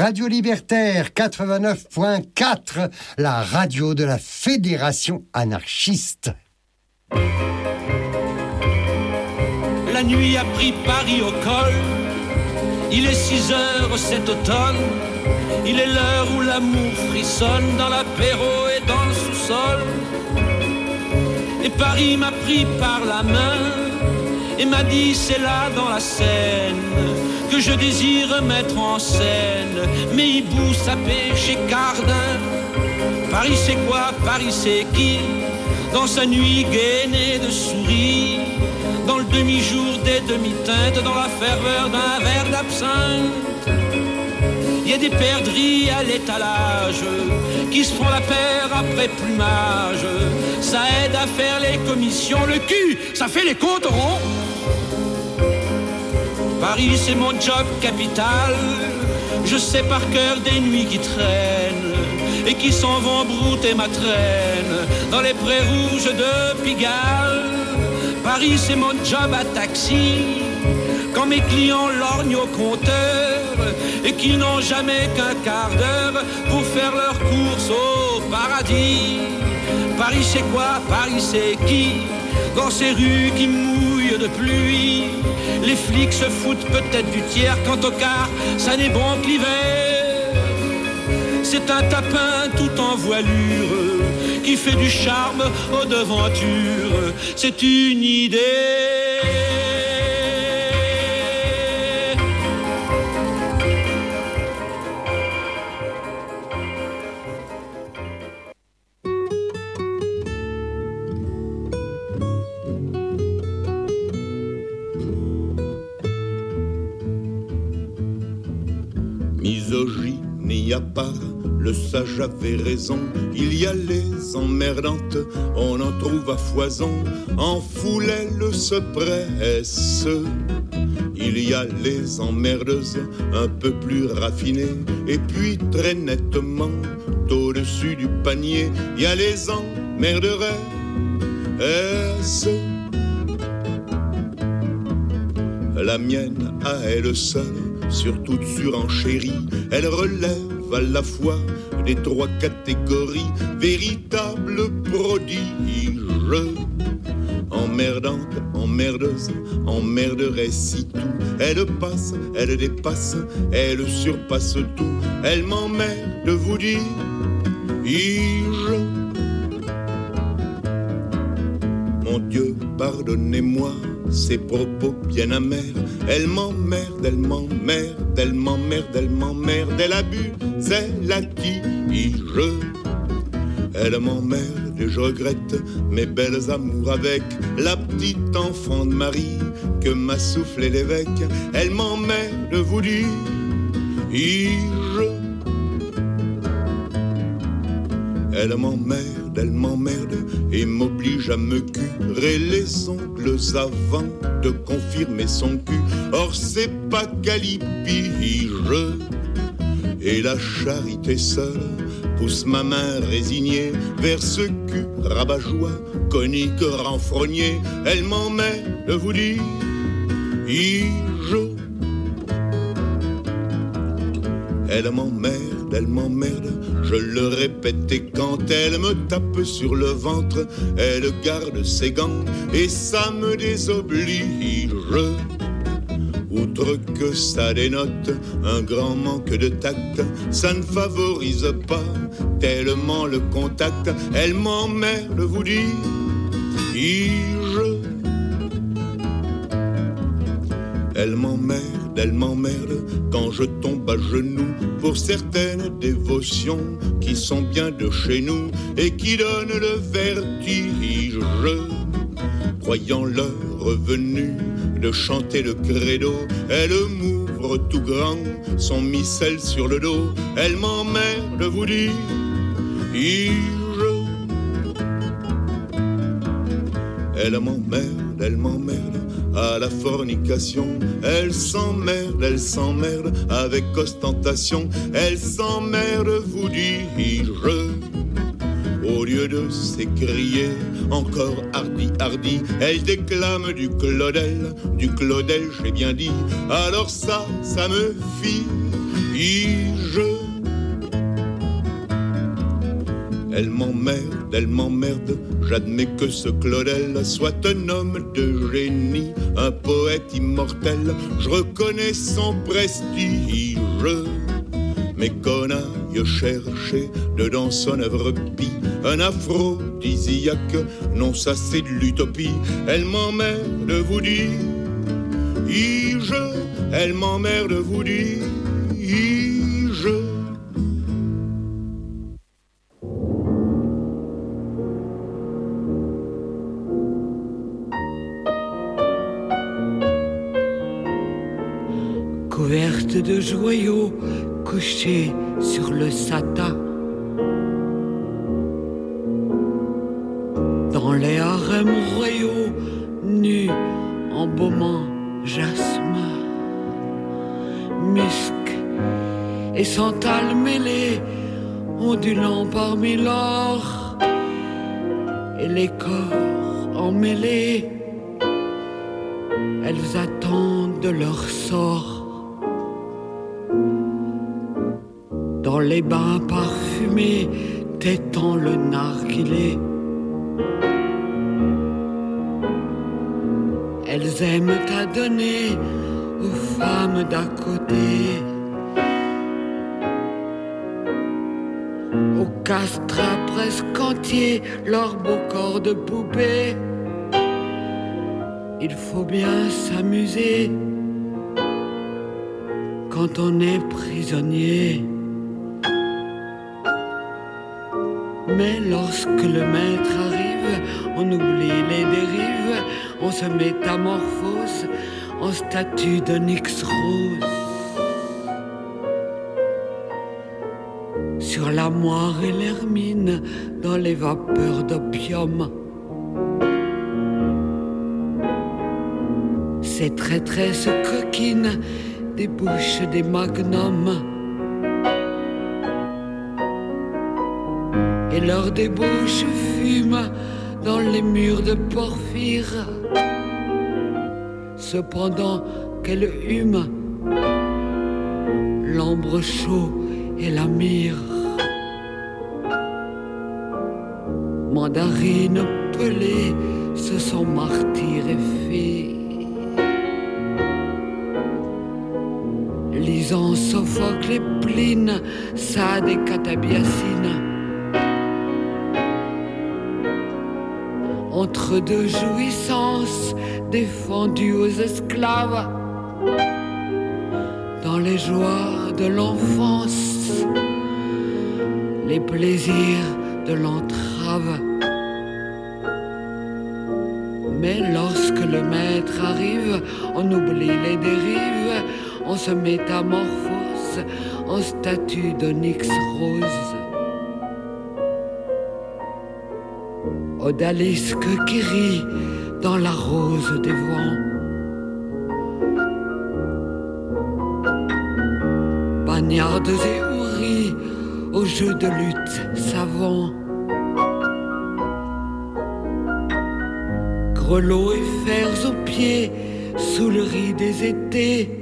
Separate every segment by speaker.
Speaker 1: Radio Libertaire 89.4, la radio de la Fédération anarchiste.
Speaker 2: La nuit a pris Paris au col. Il est 6 heures cet automne. Il est l'heure où l'amour frissonne dans l'apéro et dans le sous-sol. Et Paris m'a pris par la main et m'a dit c'est là dans la Seine que je désire mettre en scène mes hiboux sapés chez Cardin. Paris c'est quoi, Paris c'est qui? Dans sa nuit gainée de souris, dans le demi-jour des demi-teintes, dans la ferveur d'un verre d'absinthe. Il y a des perdrix à l'étalage qui se font la paire après plumage. Ça aide à faire les commissions. Le cul, ça fait les comptes ronds. Paris, c'est mon job capital. Je sais par cœur des nuits qui traînent et qui s'en vont brouter ma traîne dans les prés rouges de Pigalle. Paris, c'est mon job à taxi. Quand mes clients lorgnent au compteur et qui n'ont jamais qu'un quart d'heure pour faire leurs courses au paradis. Paris c'est quoi, Paris c'est qui? Dans ces rues qui mouillent de pluie, les flics se foutent peut-être du tiers. Quant au quart, ça n'est bon que l'hiver. C'est un tapin tout en voilure qui fait du charme aux devantures. C'est une idée.
Speaker 3: Misogyne, il y a pas, le sage avait raison. Il y a les emmerdantes, on en trouve à foison. En foule, elles se pressent. Il y a les emmerdeuses, un peu plus raffinées. Et puis très nettement, au-dessus du panier, il y a les emmerderesses. La mienne à elle seule, sur toute surenchérie, elle relève à la fois des 3 catégories, véritable prodige. Emmerdante, emmerdeuse, emmerderesse si tout. Elle passe, elle dépasse, elle surpasse tout. Elle m'emmerde, vous dis, Mon Dieu, pardonnez-moi ces propos bien amers. Elle m'emmerde, elle m'emmerde, elle m'emmerde, elle m'emmerde. Elle abuse, elle acquise. Elle m'emmerde et je regrette mes belles amours avec la petite enfant de Marie que m'a soufflé l'évêque. Elle m'emmerde, vous dis, Elle m'emmerde et m'oblige à me curer les ongles avant de confirmer son cul. Or c'est pas calipige. Et la charité seule pousse ma main résignée vers ce cul rabat-joie, conique, renfrogné. Elle m'emmerde, vous dis, Elle m'emmerde, je le répète, et quand elle me tape sur le ventre, elle garde ses gants et ça me désoblige. Outre que ça dénote un grand manque de tact, ça ne favorise pas tellement le contact. Elle m'emmerde, vous dis, Elle m'emmerde quand je tombe à genoux pour certaines dévotions qui sont bien de chez nous et qui donnent le vertige. Croyant l'heure revenue de chanter le credo, elle m'ouvre tout grand son missel sur le dos. Elle m'emmerde, vous dis, Elle m'emmerde à la fornication. Elle s'emmerde avec ostentation. Elle s'emmerde, vous dis-je. Au lieu de s'écrier encore hardi, elle déclame du Claudel, j'ai bien dit. Alors ça me fige. Elle m'emmerde, j'admets que ce Claudel soit un homme de génie, un poète immortel, je reconnais son prestige. Mais qu'on aille chercher dedans son œuvre pie un aphrodisiaque, non ça c'est de l'utopie. Elle m'emmerde, vous dis, elle m'emmerde, vous dis,
Speaker 4: couverte de joyaux, couchée sur le satin. Dans les harems royaux, nus, embaumant jasmin, musc et santal mêlés, ondulant parmi l'or et les corps emmêlés, elles attendent leur sort. Dans les bains parfumés, tétant le narguilé, elles aiment à donner aux femmes d'à côté, aux castrats presque entiers, leur beau corps de poupée. Il faut bien s'amuser quand on est prisonnier. Mais lorsque le maître arrive, on oublie les dérives, on se métamorphose en statue d'onyx rose. Sur la moire et l'hermine, dans les vapeurs d'opium, ces traîtresses coquines débouchent des magnums. Et leur débauche fume dans les murs de porphyre. Cependant qu'elle hume l'ambre chaud et la myrrhe. Mandarine pelée, ce sont martyrs et filles. Lisant Sophocle et Pline, Sade et Catabiacine. Entre deux jouissances défendues aux esclaves, dans les joies de l'enfance, les plaisirs de l'entrave. Mais lorsque le maître arrive, on oublie les dérives, on se métamorphose en statue d'onyx rose. Odalisque qui rit dans la rose des vents. Bagnardes et houris au jeu de lutte savant. Grelots et fers aux pieds sous le riz des étés.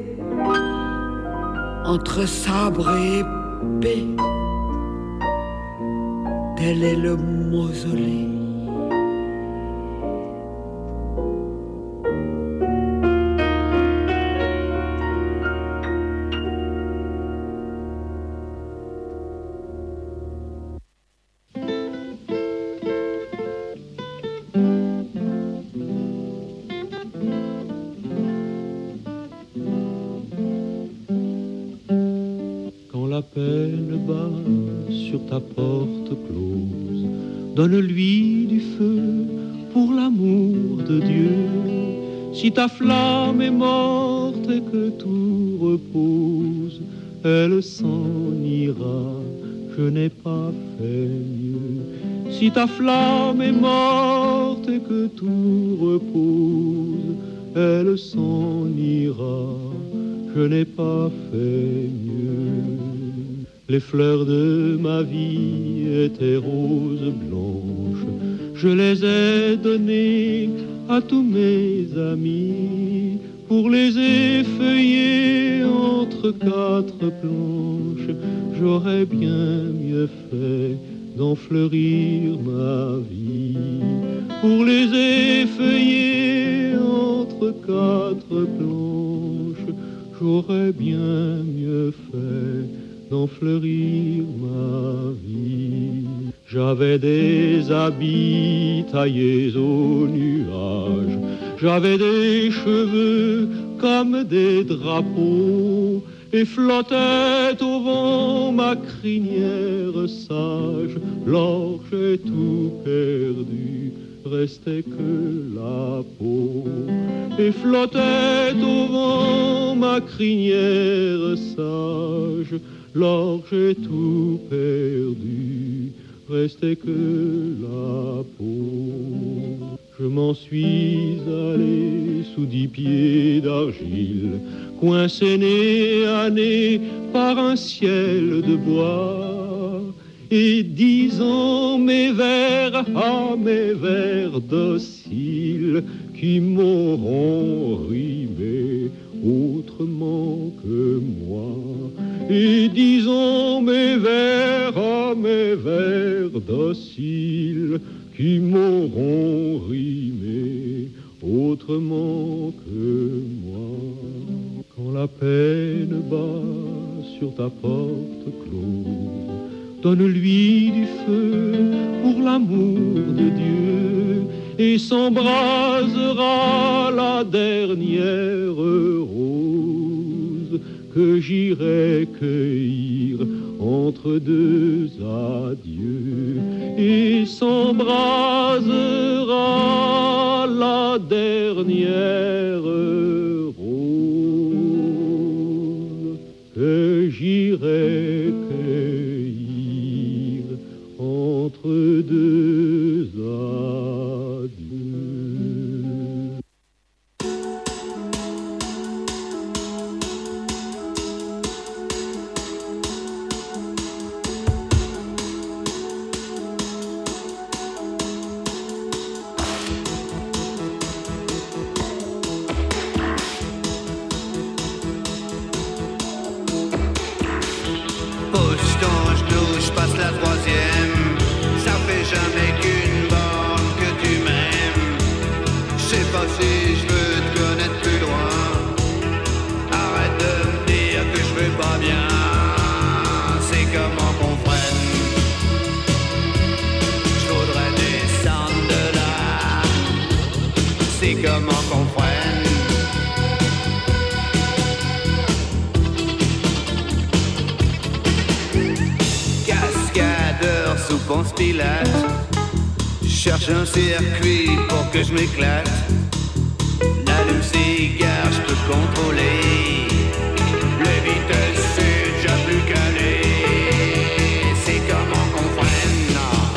Speaker 4: Entre sabre et épée, tel est le mausolée.
Speaker 5: Donne-lui du feu pour l'amour de Dieu. Si ta flamme est morte et que tout repose, elle s'en ira, je n'ai pas fait mieux. Si ta flamme est morte et que tout repose, elle s'en ira, je n'ai pas fait mieux. Les fleurs de ma vie étaient roses blanches, je les ai données à tous mes amis pour les effeuiller entre quatre planches. J'aurais bien mieux fait d'en fleurir ma vie, pour les effeuiller entre quatre planches. J'aurais bien mieux fait d'en fleurir ma vie. J'avais des habits taillés au nuage, j'avais des cheveux comme des drapeaux, et flottait au vent ma crinière sage. Lors j'ai tout perdu, restait que la peau, et flottait au vent ma crinière sage. Lors j'ai tout perdu, restait que la peau. Je m'en suis allé sous 10 pieds d'argile, coincé nez à nez par un ciel de bois, et disant mes vers, ah mes vers dociles, qui m'auront rimé autrement que moi. Et disons mes vers, ah mes vers dociles, qui m'auront rimé autrement que moi. Quand la peine bat sur ta porte close, donne-lui du feu pour l'amour de Dieu, et s'embrasera la dernière rose que j'irai cueillir entre deux adieux, et s'embrasera la dernière rose que j'irai cueillir entre deux adieux.
Speaker 6: La troisième, ça fait jamais qu'une borne que tu m'aimes. Je sais pas si je veux te connaître plus loin. Arrête de me dire que je vais pas bien. C'est comment qu'on freine. Je voudrais descendre de là. C'est comment qu'on freine. Sous Ponce Pilate, je cherche un circuit pour que je m'éclate. L'allume-cigare, je peux contrôler. Le vitesse, c'est déjà plus calé. C'est comment qu'on freine.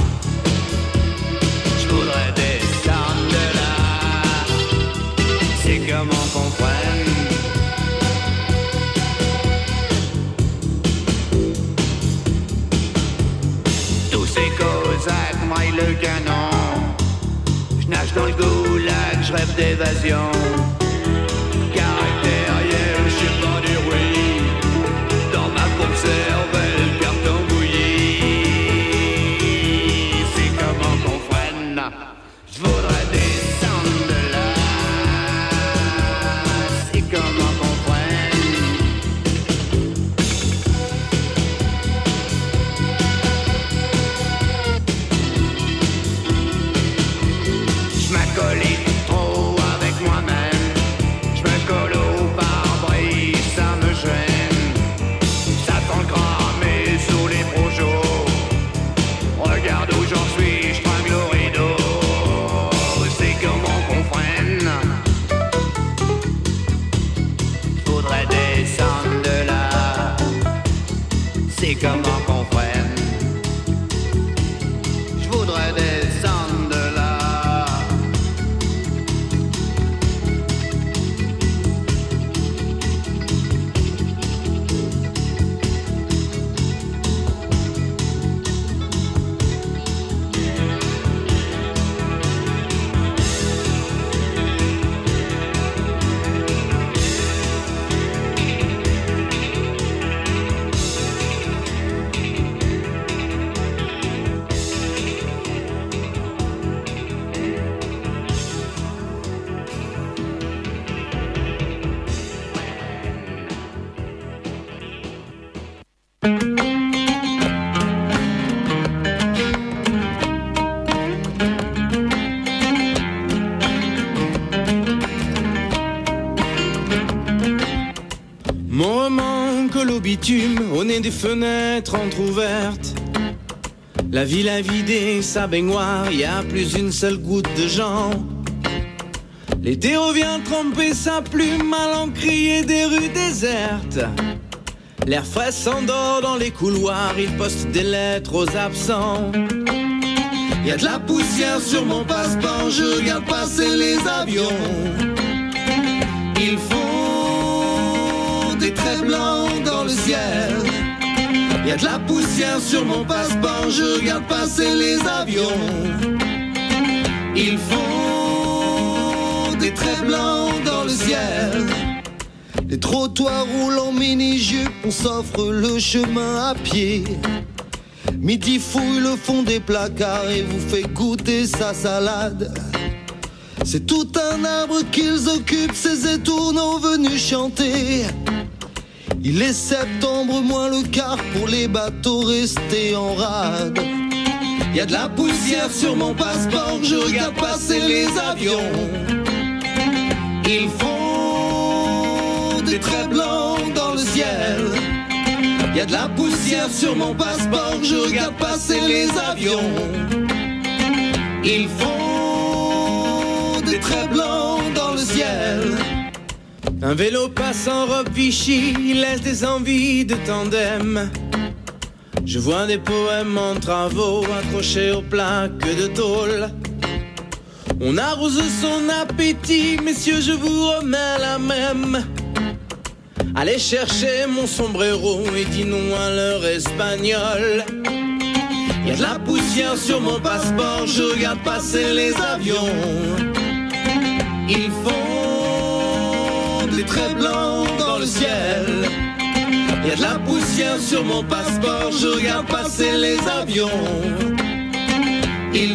Speaker 6: Je voudrais descendre de là. C'est comment qu'on freine. Maille le canon, je nage dans le goulag, je rêve d'évasion. Caractériel, je sais pas dire oui. Dans ma conserve, le carton bouilli. C'est comment qu'on freine. Je voudrais descendre de là. C'est comment qu'on freine. Trop avec moi-même, je me colle au pare-brise, ça me gêne. Ça tend cramé sous les projos. Regarde où j'en suis, je tringle au rideau. C'est comment qu'on freine. Faudrait descendre de là. C'est comment qu'on freine. Je voudrais descendre de là.
Speaker 7: bitume au nez des fenêtres entrouvertes. La ville a vidé sa baignoire, y a plus une seule goutte de gens. L'été revient tremper sa plume à l'encrier des rues désertes. L'air frais s'endort dans les couloirs, il poste des lettres aux absents. Y a de la poussière sur mon passeport, je regarde passer les avions. Ils font des traits blancs dans le ciel. Y a de la poussière sur mon passeport, je regarde passer les avions. Ils font des traits blancs dans le ciel. Les trottoirs roulent en mini-jupe, on s'offre le chemin à pied. Midi fouille le fond des placards et vous fait goûter sa salade. C'est tout un arbre qu'ils occupent, ces étourneaux venus chanter. Il est septembre moins le quart pour les bateaux restés en rade. Y a de la poussière sur mon passeport, je regarde passer les avions. Ils font des traits blancs dans le ciel. Y a de la poussière sur mon passeport, je regarde passer les avions. Ils font des traits blancs dans le ciel. Un vélo passe en robe Vichy, il laisse des envies de tandem. Je vois des poèmes en travaux accrochés aux plaques de tôle. On arrose son appétit, messieurs, je vous remets la même. Allez chercher mon sombrero et dis non à l'heure espagnole. Y'a de la poussière sur mon passeport, je regarde passer les avions. Ils font des traits blancs dans le ciel. Y'a de la poussière sur mon passeport, je regarde passer les avions. Ils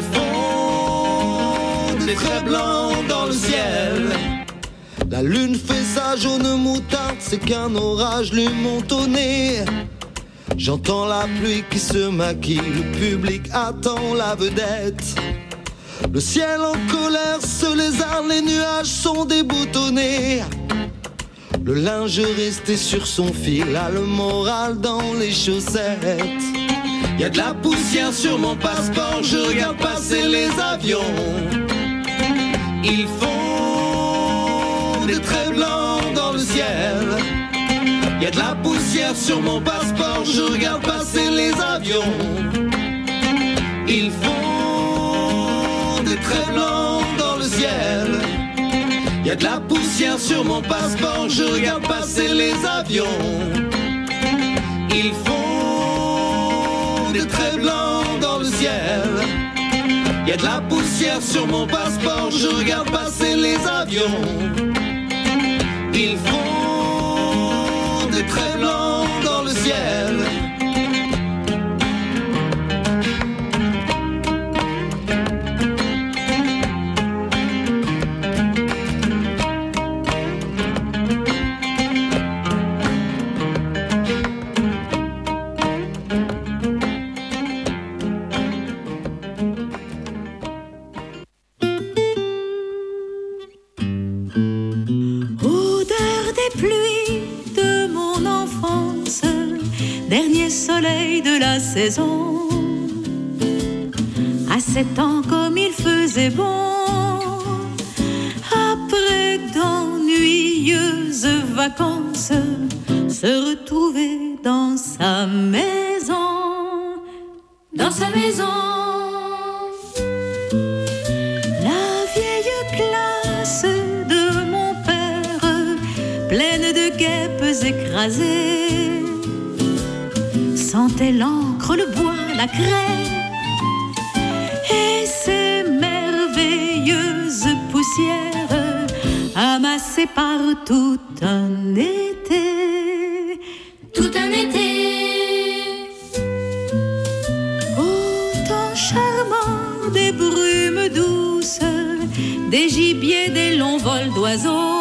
Speaker 7: font des traits blancs dans le ciel. La lune fait sa jaune moutarde, c'est qu'un orage lui monte au nez. J'entends la pluie qui se maquille, le public attend la vedette. Le ciel en colère se lézarde, les nuages sont déboutonnés. Le linge resté sur son fil a le moral dans les chaussettes. Y'a de la poussière sur mon passeport, je regarde passer les avions. Ils font des traits blancs dans le ciel. Y'a de la poussière sur mon passeport, je regarde passer les avions. Ils font des traits blancs dans le ciel. Y'a de la poussière sur mon passeport, je regarde passer les avions. Ils font des traits blancs dans le ciel. Y'a de la poussière sur mon passeport, je regarde passer les avions. Ils font des traits blancs dans le ciel.
Speaker 8: Soleil de la saison. À 7 ans comme il faisait bon, après d'ennuyeuses vacances, se retrouver dans sa maison. Dans sa maison. La vieille classe de mon père, pleine de guêpes écrasées, sentait l'encre, le bois, la craie et ces merveilleuses poussières amassées par tout un été. Tout un été. Au temps charmant des brumes douces, des gibiers, des longs vols d'oiseaux.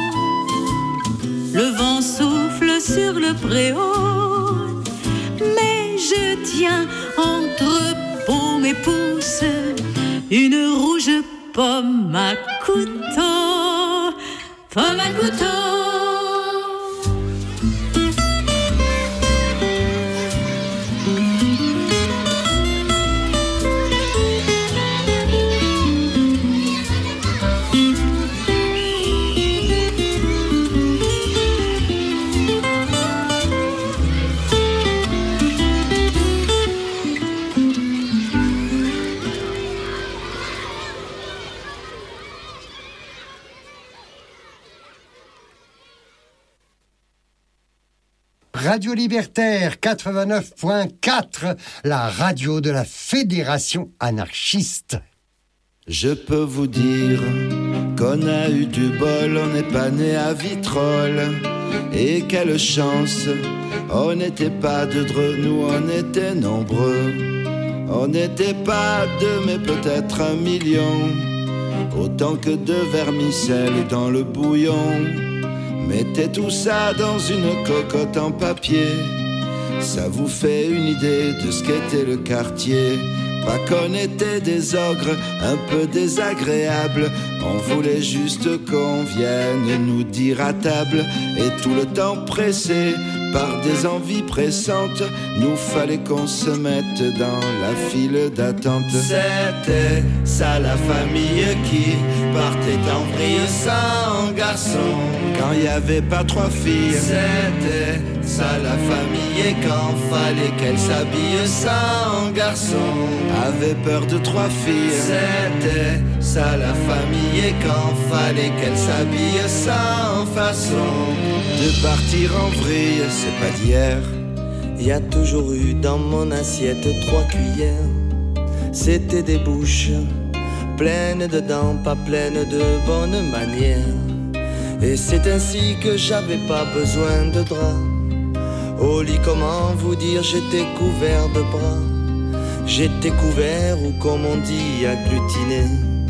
Speaker 8: Le vent souffle sur le préau. Je tiens entre paume et pouce une rouge pomme à couteau. Pomme à couteau.
Speaker 1: Radio Libertaire 89.4, la radio de la Fédération anarchiste.
Speaker 9: Je peux vous dire qu'on a eu du bol, on n'est pas né à Vitrolles. Et quelle chance, on n'était pas de dreux, nous on était nombreux. On n'était pas deux mais peut-être 1 million. Autant que de vermicelle dans le bouillon. Mettez tout ça dans une cocotte en papier. Ça vous fait une idée de ce qu'était le quartier. Pas qu'on était des ogres un peu désagréables. On voulait juste qu'on vienne nous dire à table. Et tout le temps pressé par des envies pressantes, nous fallait qu'on se mette dans la file d'attente. C'était ça la famille qui partait en vrille sans garçon. Quand il y avait pas 3 filles, c'était ça la famille. Et quand fallait qu'elle s'habille sans garçon, avait peur de 3 filles. C'était ça la famille. Et quand fallait qu'elle s'habille sans façon de partir en vrille, c'est pas d'hier.
Speaker 10: Il y a toujours eu dans mon assiette 3 cuillères. C'était des bouches pleines de dents, pas pleines de bonnes manières. Et c'est ainsi que j'avais pas besoin de drap. Au lit, comment vous dire, j'étais couvert de bras. J'étais couvert ou comme on dit, agglutiné,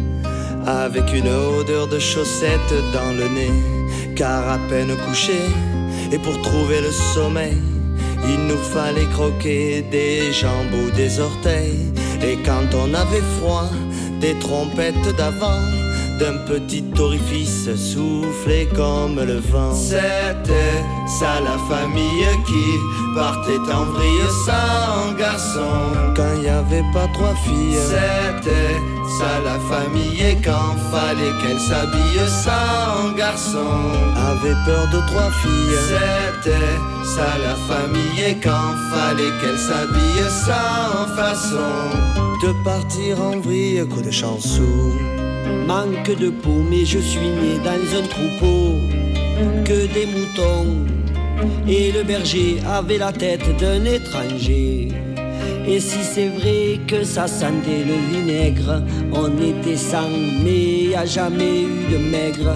Speaker 10: avec une odeur de chaussettes dans le nez. Car à peine couché, et pour trouver le sommeil, il nous fallait croquer des jambes ou des orteils. Et quand on avait froid, des trompettes d'avant, d'un petit orifice soufflé comme le vent. C'était ça la famille qui partait en vrille sans garçon. Quand il n'y avait pas 3 filles, c'était ça la famille. Et quand fallait qu'elle s'habille sans garçon, avait peur de 3 filles. C'était ça la famille. Et quand fallait qu'elle s'habille sans façon de partir en vrille, coup de chansou.
Speaker 11: Manque de peau, mais je suis né dans un troupeau que des moutons. Et le berger avait la tête d'un étranger. Et si c'est vrai que ça sentait le vinaigre, on était 100, mais y a jamais eu de maigre.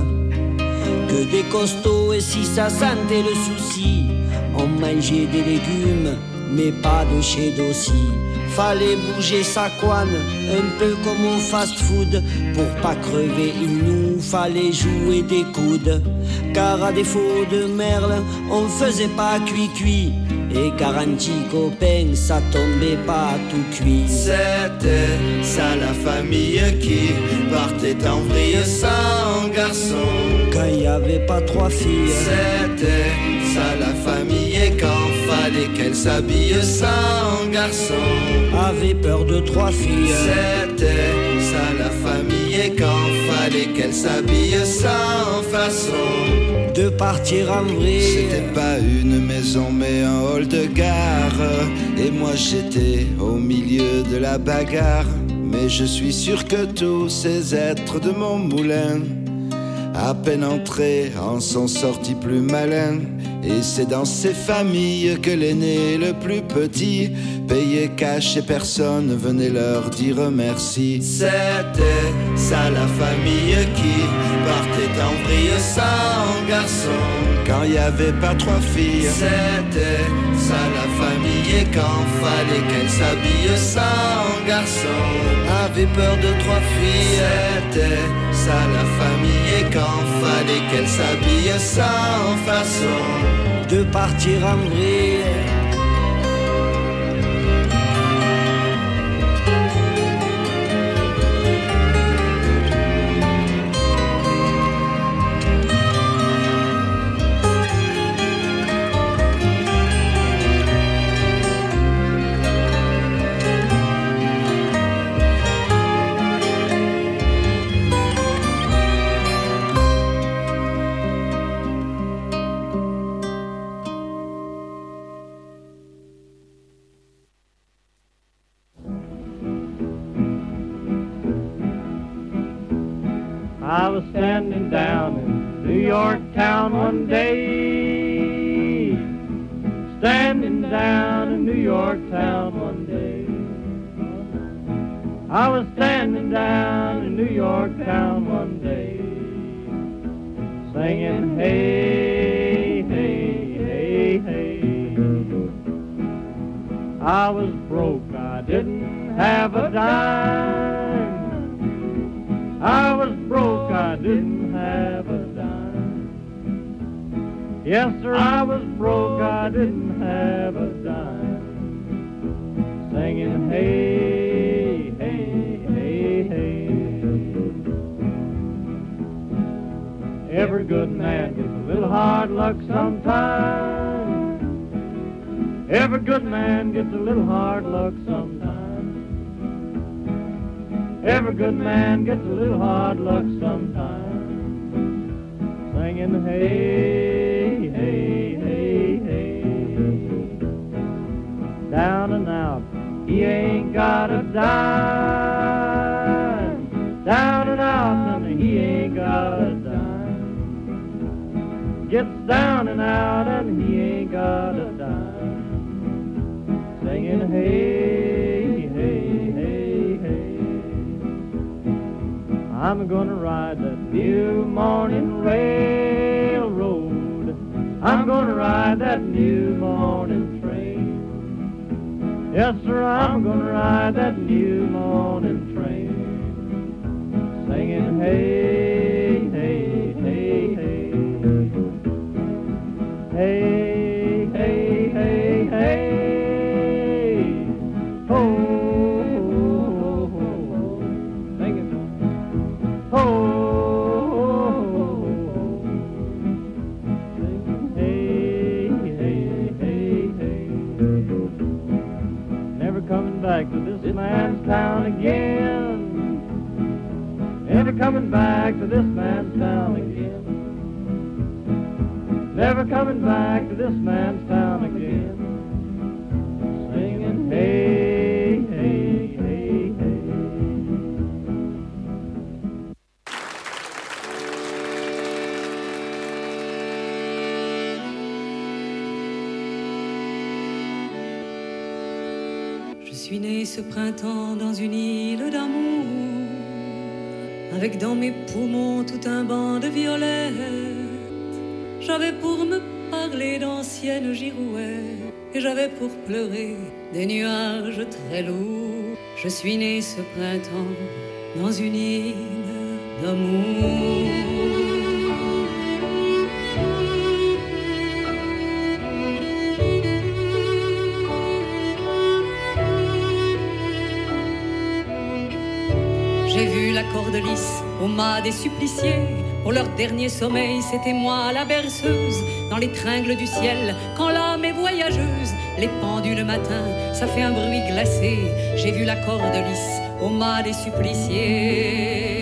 Speaker 11: Que des costauds, et si ça sentait le souci, on mangeait des légumes, mais pas de chez Dossi. Fallait bouger sa couenne, un peu comme au fast-food. Pour pas crever, il nous fallait jouer des coudes. Car à défaut de merle, on faisait pas cuit-cuit. Et 40 copains, ça tombait pas tout cuit.
Speaker 9: C'était ça la famille qui partait en vrille sans garçon.
Speaker 11: Quand il y avait pas 3 filles,
Speaker 9: c'était ça la famille. Et quand fallait qu'elle s'habille sans garçon,
Speaker 11: avait peur de 3 filles.
Speaker 9: C'était ça la famille. Et quand fallait qu'elle s'habille sans façon
Speaker 11: de partir en vrille.
Speaker 9: C'était pas une maison mais un hall de gare. Et moi j'étais au milieu de la bagarre. Mais je suis sûr que tous ces êtres de mon moulin, à peine entrés, en sont sortis plus malins. Et c'est dans ces familles que l'aîné le plus petit payait cash et personne venait leur dire merci. C'était ça la famille qui partait en vrille sans garçon. Quand il y avait pas 3 filles, c'était ça la famille. Et quand fallait qu'elle s'habille sans garçon, avait peur de 3 filles, c'était ça la famille. Et quand fallait qu'elle s'habille sans façon
Speaker 11: de partir en vrille.
Speaker 5: I was standing down in New York town one day, standing down in New York town one day. I was standing down in New York town one day, singing, hey, hey, hey, hey. I was broke, I didn't have a dime. I was broke, I didn't have a dime. Yes, sir, I was broke, I didn't have a dime. Singing, hey, hey, hey, hey. Every good man gets a little hard luck sometime. Every good man gets a little hard luck sometime. Every good man gets a little hard luck sometime. Singing, hey, hey, hey, hey. Down and out, he ain't got a dime. Down and out, and he ain't got a dime. Gets down and out, and he ain't got a dime. Singing, hey, hey, hey, hey. I'm gonna ride that new morning railroad. I'm gonna ride that new morning train. Yes, sir, I'm gonna ride that new morning train. Singing, hey, hey, hey, hey. Hey, hey, hey, hey. Oh, oh, oh, oh. Sing it. Oh, oh, oh, oh. Sing, hey, hey, hey, hey. Never coming back to this man's town again. Never coming back to this man's town again. Never coming back to this man's town again. Singing, hey, hey, hey, hey.
Speaker 8: Je suis née ce printemps dans une île d'amour, avec dans mes poumons tout un banc de violettes. J'avais pour me parler d'anciennes girouettes, et j'avais pour pleurer des nuages très lourds. Je suis née ce printemps dans une île d'amour. J'ai vu la corde lisse au mât des suppliciés. Pour leur dernier sommeil, c'était moi la berceuse. Dans les tringles du ciel, quand l'âme est voyageuse, les pendules matin, ça fait un bruit glacé. J'ai vu la corde lisse au mât des suppliciés.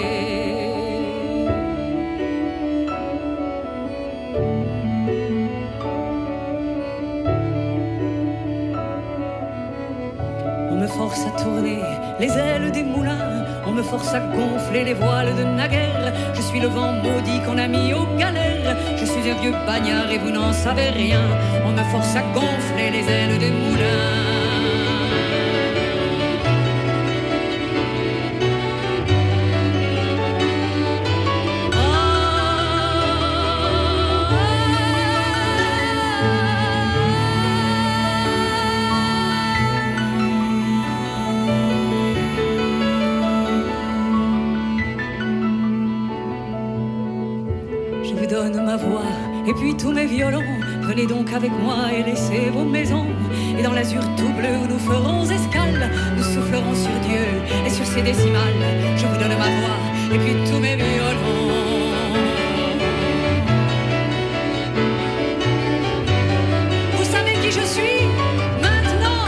Speaker 8: On me force à tourner les ailes des moulins, on me force à gonfler les voiles de naguère. Je suis le vent maudit qu'on a mis aux galères. Je suis un vieux bagnard et vous n'en savez rien. On me force à gonfler les ailes des moulins. Et puis tous mes violons, venez donc avec moi et laissez vos maisons. Et dans l'azur tout bleu où nous ferons escale, nous soufflerons sur Dieu et sur ses décimales. Je vous donne ma voix et puis tous mes violons. Vous savez qui je suis maintenant?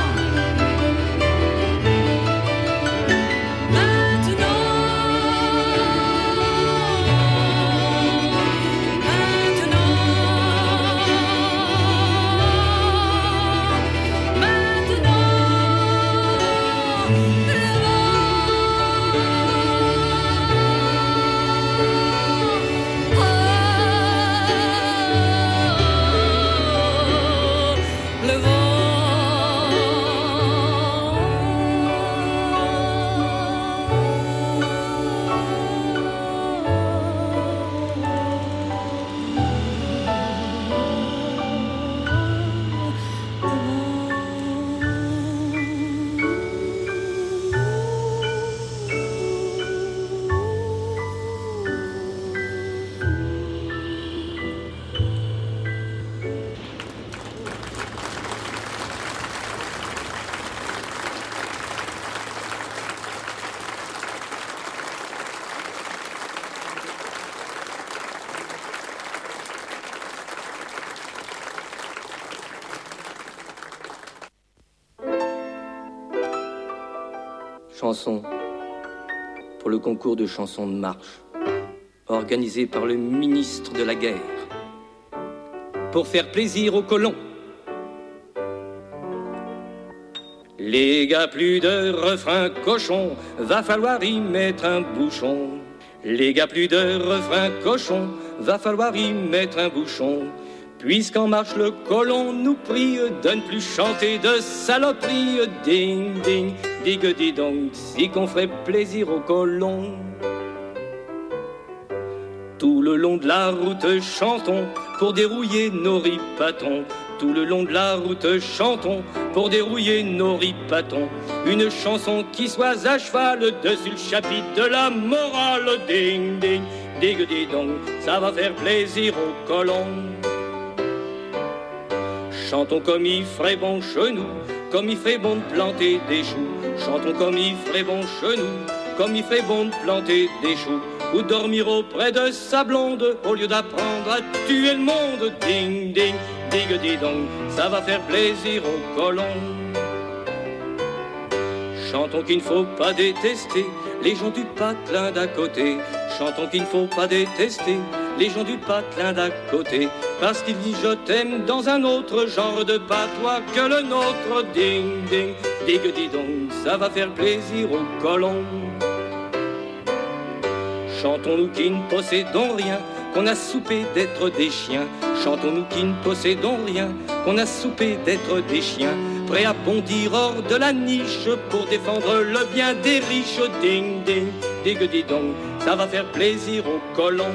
Speaker 12: Chanson pour le concours de chansons de marche, organisé par le ministre de la Guerre, pour faire plaisir aux colons. Les gars, plus de refrain cochon, va falloir y mettre un bouchon. Les gars, plus de refrain cochon, va falloir y mettre un bouchon. Puisqu'en marche le colon nous prie de ne plus chanter de saloperies. Ding, ding, dig dong, si qu'on ferait plaisir aux colons. Tout le long de la route chantons pour dérouiller nos ripatons. Tout le long de la route chantons pour dérouiller nos ripatons. Une chanson qui soit à cheval dessus le chapitre de la morale. Ding, ding, dig dong, ça va faire plaisir aux colons. Chantons comme il ferait bon chez nous, comme il ferait bon de planter des choux. Chantons comme il ferait bon chez nous, comme il ferait bon de planter des choux. Ou dormir auprès de sa blonde, au lieu d'apprendre à tuer le monde. Ding, ding, dig dong, ça va faire plaisir aux colons. Chantons qu'il ne faut pas détester les gens du patelin d'à côté. Chantons qu'il ne faut pas détester les gens du patelin d'à côté, parce qu'il dit je t'aime dans un autre genre de patois que le nôtre. Ding, ding, dig dong, ça va faire plaisir aux colons. Chantons-nous qui ne possédons rien, qu'on a soupé d'être des chiens. Chantons-nous qui ne possédons rien, qu'on a soupé d'être des chiens, prêts à bondir hors de la niche pour défendre le bien des riches. Ding, ding, dig dong, ça va faire plaisir aux colons.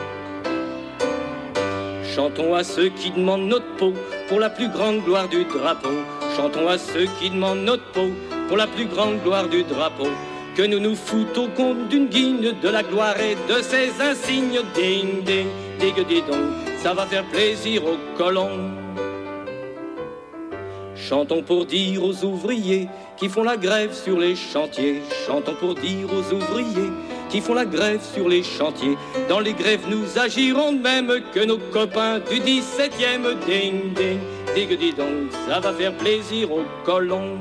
Speaker 12: Chantons à ceux qui demandent notre peau pour la plus grande gloire du drapeau. Chantons à ceux qui demandent notre peau pour la plus grande gloire du drapeau. Que nous nous foutons au compte d'une guigne de la gloire et de ses insignes. Ding, ding, dig dong, ça va faire plaisir aux colons. Chantons pour dire aux ouvriers qui font la grève sur les chantiers. Chantons pour dire aux ouvriers qui font la grève sur les chantiers. Dans les grèves nous agirons de même que nos copains du 17e. Ding, ding, dig dong, ça va faire plaisir aux colons.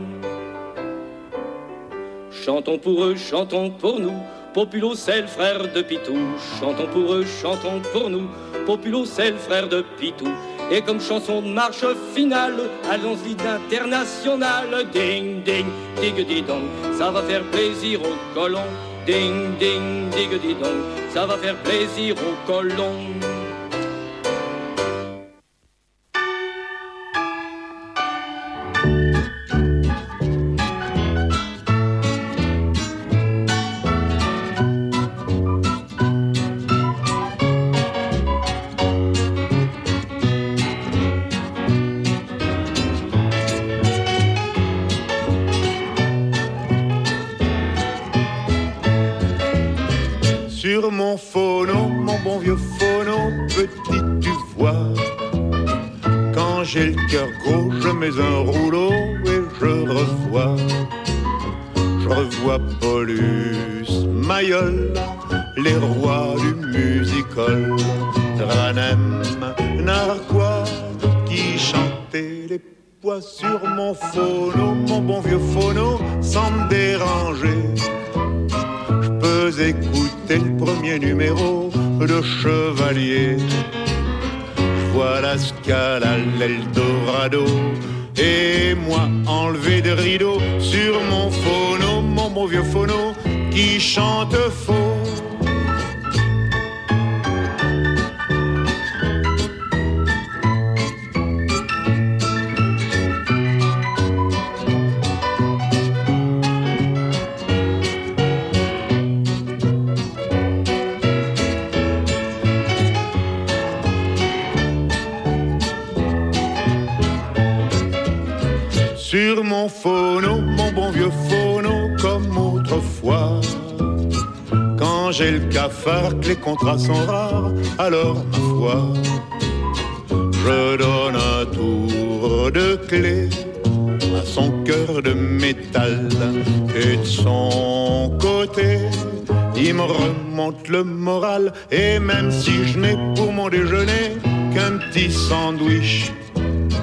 Speaker 12: Chantons pour eux, chantons pour nous, Populo c'est le frère de Pitou. Chantons pour eux, chantons pour nous, Populo c'est le frère de Pitou. Et comme chanson de marche finale, allons-y d'international. Ding, ding, dig dong, ça va faire plaisir aux colons. Ding, ding, dig dong, ça va faire plaisir aux colons.
Speaker 3: Sur mon phono, mon bon vieux phono, petit tu vois, quand j'ai le cœur gros, je mets un rouleau et je revois Paulus, Mayol, les rois du music-hall, Dranem, Narquois, qui chantaient les pois sur mon phono, mon bon vieux phono, sans me déranger. Écoutez le premier numéro de Chevalier. Voilà ce qu'a l'Eldorado. Et moi enlevé de rideaux sur mon phono, mon bon vieux phono qui chante faux. Sur mon phono, mon bon vieux phono, comme autrefois. Quand j'ai le cafard, que les contrats sont rares, alors ma foi, je donne un tour de clé à son cœur de métal. Et de son côté, il me remonte le moral. Et même si je n'ai pour mon déjeuner qu'un petit sandwich,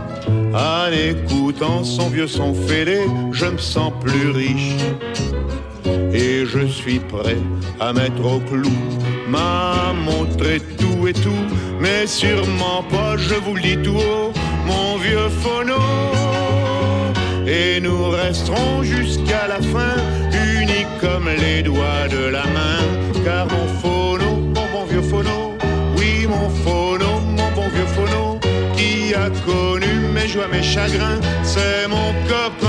Speaker 3: en écoutant son vieux son fêlé, je me sens plus riche. et je suis prêt à mettre au clou. M'a montré tout et tout, mais sûrement pas, je vous le dis tout haut, mon vieux phono. Et nous resterons jusqu'à la fin, unis comme les doigts de la main. Car mon phono, mon bon vieux phono, oui mon phono, mon bon vieux phono, qui a connu mes joies, mes chagrins, c'est mon copain.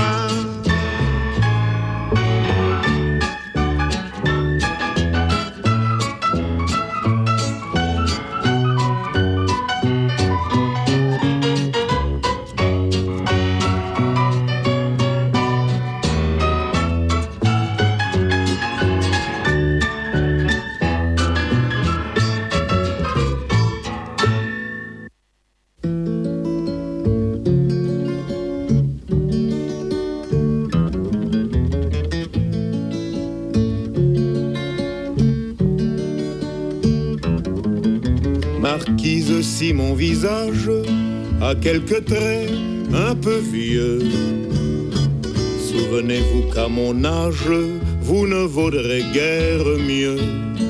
Speaker 3: Marquise, si mon visage a quelques traits un peu vieux, souvenez-vous qu'à mon âge, vous ne vaudrez guère mieux.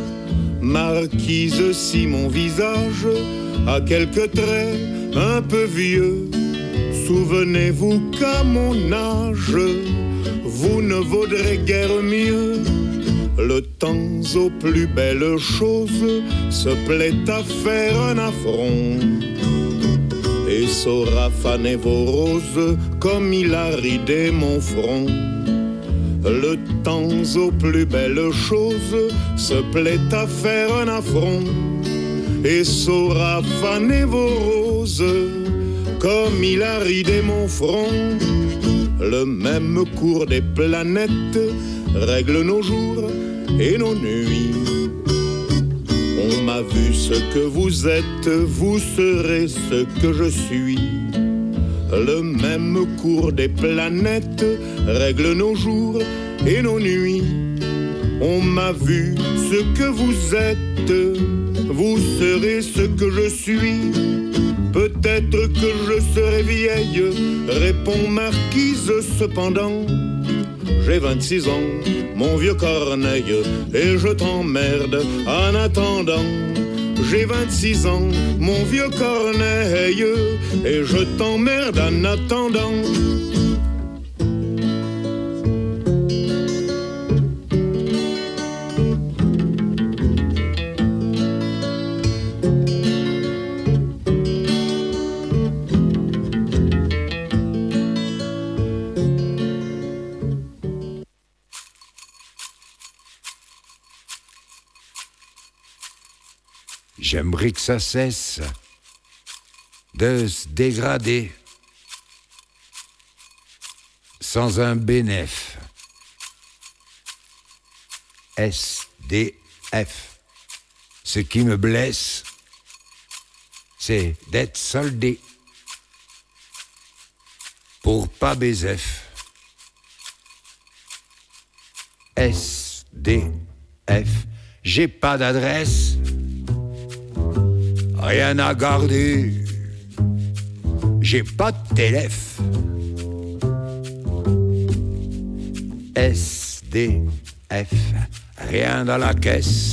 Speaker 3: Marquise, si mon visage a quelques traits un peu vieux, souvenez-vous qu'à mon âge, vous ne vaudrez guère mieux. Le temps aux plus belles choses se plaît à faire un affront et saura faner vos roses comme il a ridé mon front. Le temps aux plus belles choses se plaît à faire un affront et saura faner vos roses comme il a ridé mon front. Le même cours des planètes règle nos jours et nos nuits. On m'a vu ce que vous êtes, vous serez ce que je suis. Le même cours des planètes règle nos jours et nos nuits. On m'a vu ce que vous êtes, vous serez ce que je suis. Peut-être que je serai vieille, répond Marquise cependant. J'ai 26 ans, mon vieux Corneille, et je t'emmerde en attendant. J'ai 26 ans, mon vieux Corneille, et je t'emmerde en attendant.
Speaker 13: J'aimerais que ça cesse de se dégrader sans un bénéf. SDF. Ce qui me blesse, c'est d'être soldé pour pas baiser. SDF. J'ai pas d'adresse. Rien à garder, j'ai pas de téléphone. SDF, rien dans la caisse,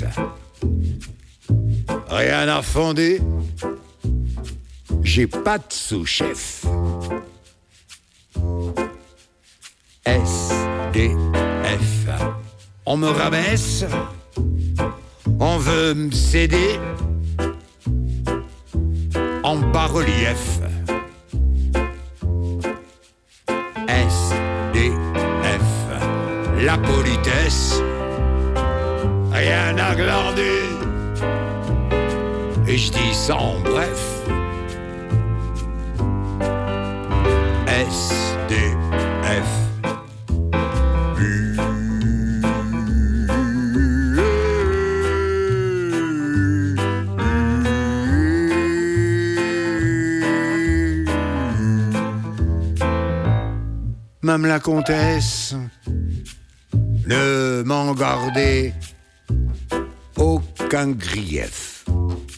Speaker 13: rien à fonder, j'ai pas de sous-chef. SDF, on me rabaisse, on veut me céder en bas-relief. SDF, la politesse, rien à glander. Et je dis ça en bref. SDF. Même la comtesse ne m'en gardait aucun grief.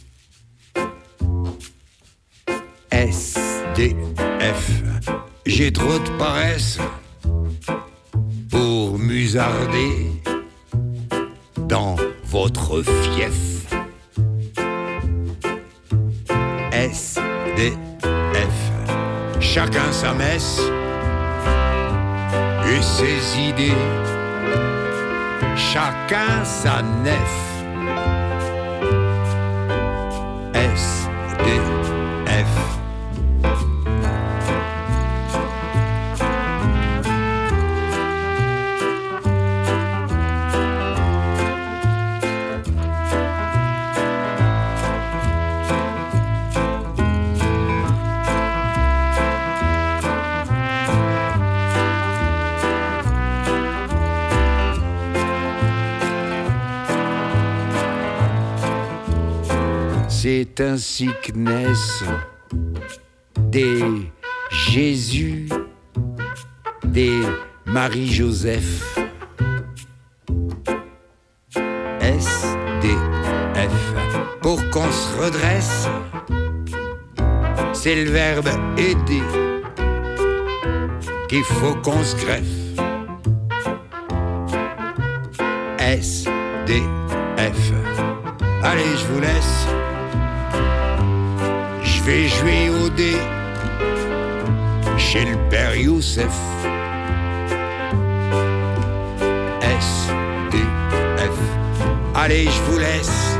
Speaker 13: SDF, j'ai trop de paresse pour musarder votre fief. SDF. Chacun sa messe et ses idées. Chacun sa nef. SDF. C'est ainsi que naissent des Jésus, des Marie-Joseph. SDF. Pour qu'on se redresse, c'est le verbe aider qu'il faut qu'on se greffe. SDF. Allez, je vous laisse. Je vais jouer au dé chez le père Youssef. SDF. Allez, je vous laisse.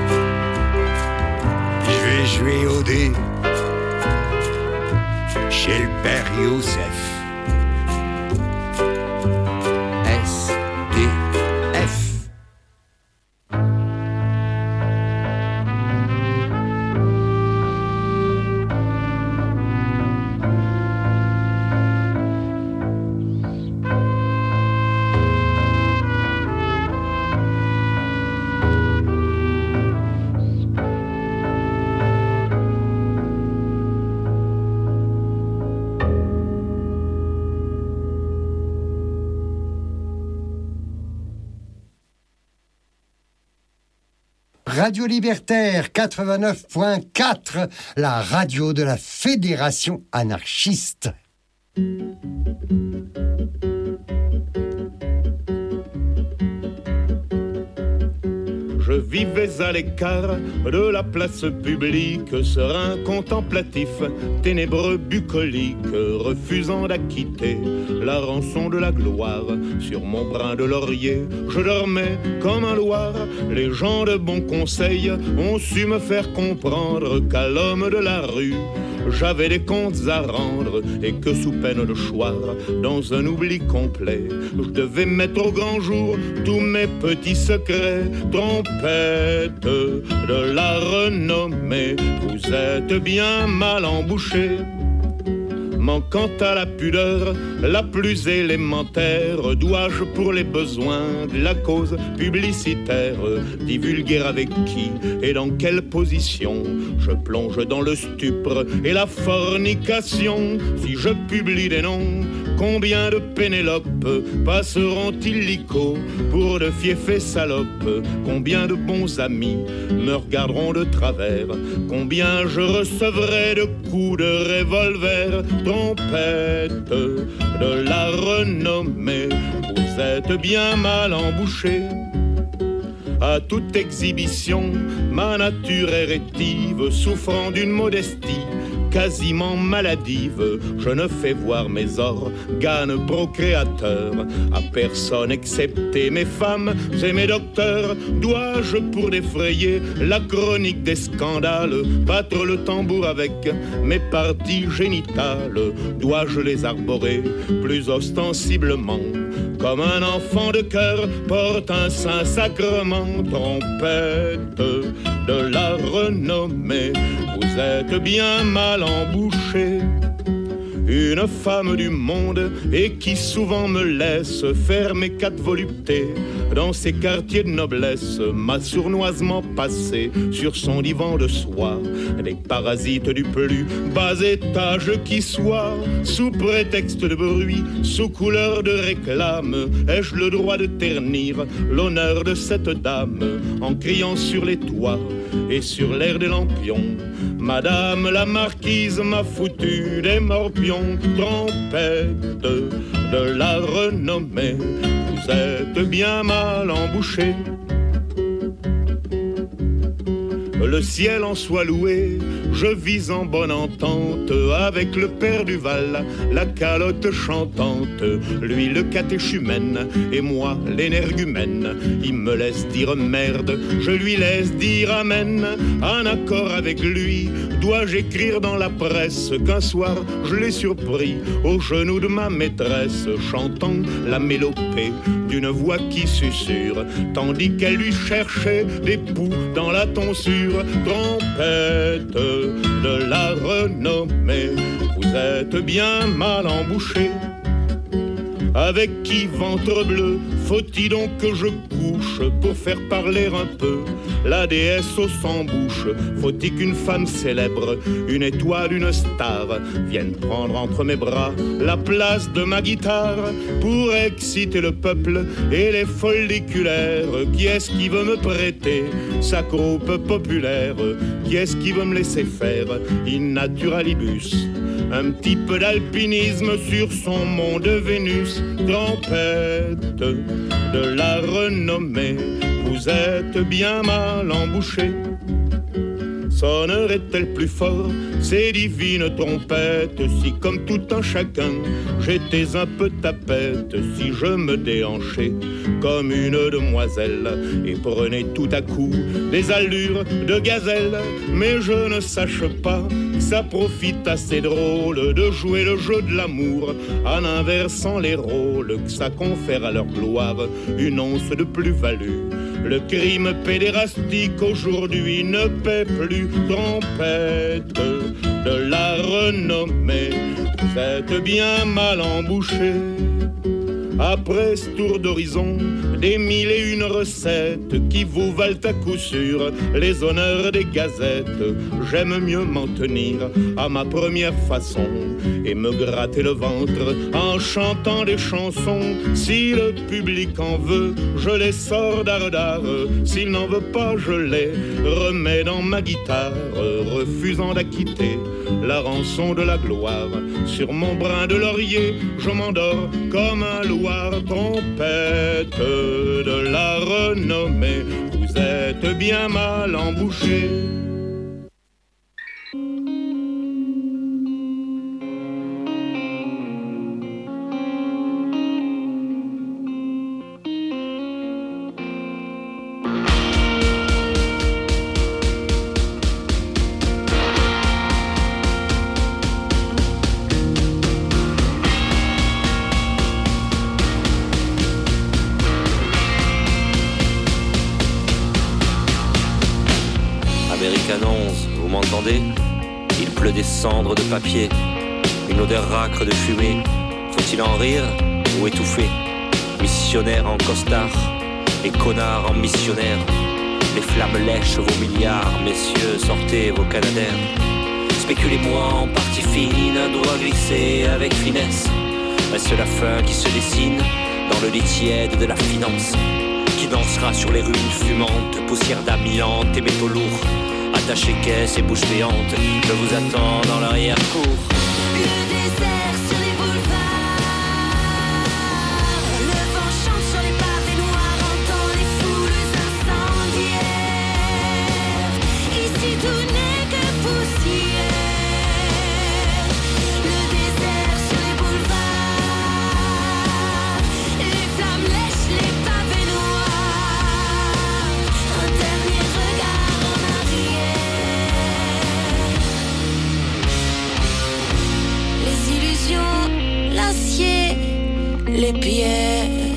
Speaker 13: Je vais jouer au dé chez le père Youssef. SDF.
Speaker 1: Radio Libertaire 89.4, la radio de la Fédération anarchiste.
Speaker 3: Je vivais à l'écart de la place publique, serein contemplatif, ténébreux bucolique, refusant d'acquitter la rançon de la gloire. Sur mon brin de laurier, je dormais comme un loir. Les gens de bon conseil ont su me faire comprendre qu'à l'homme de la rue, j'avais des comptes à rendre et que sous peine de choir, dans un oubli complet, je devais mettre au grand jour tous mes petits secrets. Trompette de la renommée, vous êtes bien mal embouchés. Manquant à la pudeur la plus élémentaire, dois-je pour les besoins de la cause publicitaire divulguer avec qui et dans quelle position je plonge dans le stupre et la fornication? Si je publie des noms, combien de Pénélope passeront illico pour de fiefs salopes? Combien de bons amis me regarderont de travers? Combien je recevrai de coups de revolver? Trompette de la renommée, vous êtes bien mal embouchés. À toute exhibition, ma nature est rétive, souffrant d'une modestie quasiment maladive, je ne fais voir mes organes procréateurs à personne excepté mes femmes et mes docteurs. Dois-je pour défrayer la chronique des scandales battre le tambour avec mes parties génitales? Dois-je les arborer plus ostensiblement comme un enfant de cœur porte un saint sacrement? Trompette de la renommée, vous êtes bien mal embouchée. Une femme du monde et qui souvent me laisse faire mes 4 voluptés dans ces quartiers de noblesse, m'a sournoisement passé sur son divan de soie des parasites du plus bas étage qui soit. Sous prétexte de bruit, sous couleur de réclame, ai-je le droit de ternir l'honneur de cette dame en criant sur les toits et sur l'air des lampions? Madame la marquise m'a foutu des morpions. Trompette de la renommée, vous êtes bien mal embouchée. le ciel en soit loué. Je vis en bonne entente avec le père du Val, la calotte chantante, lui le catéchumène et moi l'énergumène. Il me laisse dire merde, je lui laisse dire amen. En accord avec lui, dois-je écrire dans la presse qu'un soir je l'ai surpris au genou de ma maîtresse, chantant la mélopée d'une voix qui susurre, tandis qu'elle lui cherchait des poux dans la tonsure. Trompette de la renommée, vous êtes bien mal embouché. Avec qui, ventre bleu, faut-il donc que je couche pour faire parler un peu la déesse aux 100 bouches? Faut-il qu'une femme célèbre, une étoile, une star, vienne prendre entre mes bras la place de ma guitare pour exciter le peuple et les folliculaires? Qui est-ce qui veut me prêter sa croupe populaire? Qui est-ce qui veut me laisser faire in naturalibus un petit peu d'alpinisme sur son mont de Vénus? Trompette de la renommée, vous êtes bien mal embouché. Sonnerait-elle plus fort ces divines trompettes si comme tout un chacun j'étais un peu tapette, si je me déhanchais comme une demoiselle et prenais tout à coup des allures de gazelle? Mais je ne sache pas que ça profite assez drôle de jouer le jeu de l'amour en inversant les rôles, que ça confère à leur gloire une once de plus-value. Le crime pédérastique aujourd'hui ne paie plus. Trompette de la renommée, vous êtes bien mal embouché. Après ce tour d'horizon, des 1001 recettes qui vous valent à coup sûr les honneurs des gazettes, j'aime mieux m'en tenir à ma première façon et me gratter le ventre en chantant des chansons. Si le public en veut, je les sors d'art. S'il n'en veut pas, je les remets dans ma guitare, refusant d'acquitter la rançon de la gloire. Sur mon brin de laurier, je m'endors comme un loir. Trompette de la renommée, vous êtes bien mal embouché.
Speaker 14: Vous m'entendez? Il pleut des cendres de papier, une odeur râcre de fumée. Faut-il en rire ou étouffer? Missionnaire en costard et connard en missionnaire. Les flammes lèchent vos milliards, messieurs, sortez vos canadaires. Spéculez-moi en partie fine, un doigt glissé avec finesse. Est-ce la fin qui se dessine dans le lit tiède de la finance, qui dansera sur les ruines fumantes, poussière d'amiante et métaux lourds? Attachez caisse et bouche béante, je vous attends dans l'arrière-cour.
Speaker 15: Le désert sur les boulevards, le vent chante sur les pavés noirs, entend les foules incendiaires. Ici tout n'est que poussière. Le désert sur les boulevards, les flammes lèchent les pavés noirs. Un dernier regard en arrière. L'acier, les pierres.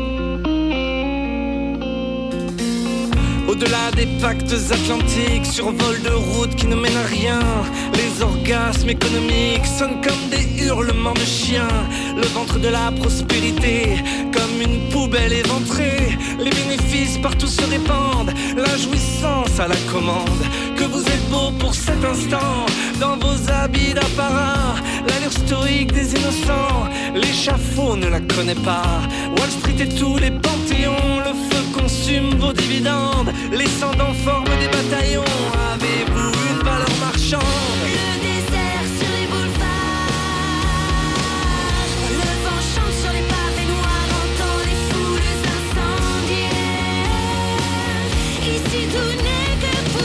Speaker 7: Au-delà des pactes atlantiques, survol de routes qui ne mènent à rien. Les orgasmes économiques sonnent comme des hurlements de chiens. Le ventre de la prospérité, comme une poubelle éventrée. Les bénéfices partout se répandent, la jouissance à la commande. Que vous êtes beau pour cet instant, dans vos habits d'apparat. L'allure stoïque des innocents, l'échafaud ne la connaît pas. Wall Street et tous les panthéons, le feu consume vos dividendes. Les cendres forment des bataillons, avez-vous une valeur marchande?
Speaker 15: Le désert sur les boulevards, le vent chante sur les pavés noirs, entend les foules incendiaires. Ici tout n'est que pour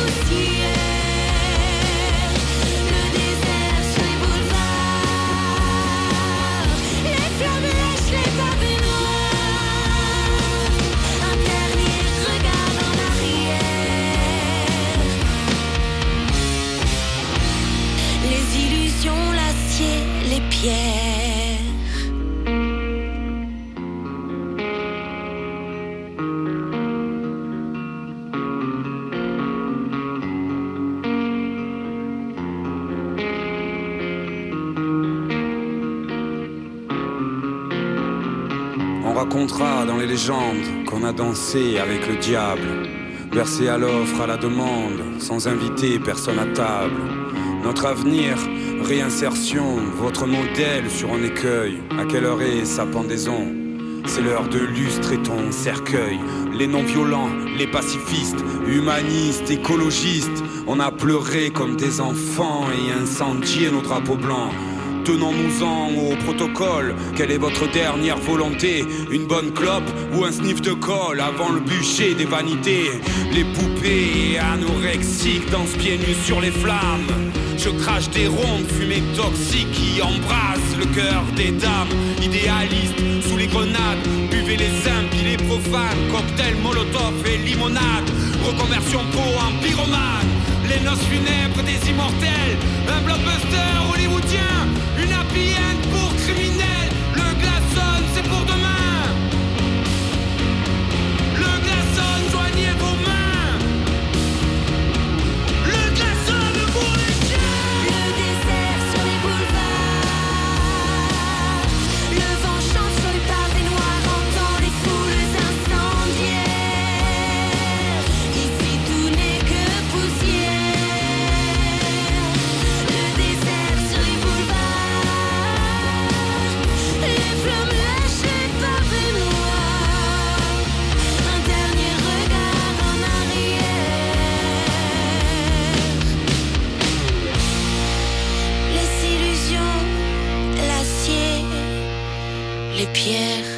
Speaker 16: On racontera dans les légendes qu'on a dansé avec le diable, versé à l'offre, à la demande, sans inviter personne à table. Notre avenir, réinsertion, votre modèle sur un écueil. À quelle heure est sa pendaison? C'est l'heure de lustrer ton cercueil. Les non-violents, les pacifistes, humanistes, écologistes, on a pleuré comme des enfants et incendié nos drapeaux blancs. Tenons-nous-en au protocole. Quelle est votre dernière volonté? Une bonne clope ou un sniff de colle avant le bûcher des vanités? Les poupées anorexiques dansent pieds nus sur les flammes. Je crache des rondes, fumées toxiques qui embrassent le cœur des dames idéalistes sous les grenades. Buvez les impies, les profanes, cocktail, molotov et limonade. Reconversion pro en pyromane. Les noces funèbres des immortels. Un blockbuster hollywoodien. Une happy end pour criminels. Le glaçon, c'est pour demain. Le glaçon, joignez vos mains. Le glaçon pour les chiens.
Speaker 15: Le désert sur les boulevards. Le vent chante sur les pavés noirs. Entend les foules incendiaires. Ici tout n'est que poussière. Le désert sur les boulevards. Les flammes lâchent les pavés noirs. Un dernier regard en arrière. Les illusions, l'acier, les pierres.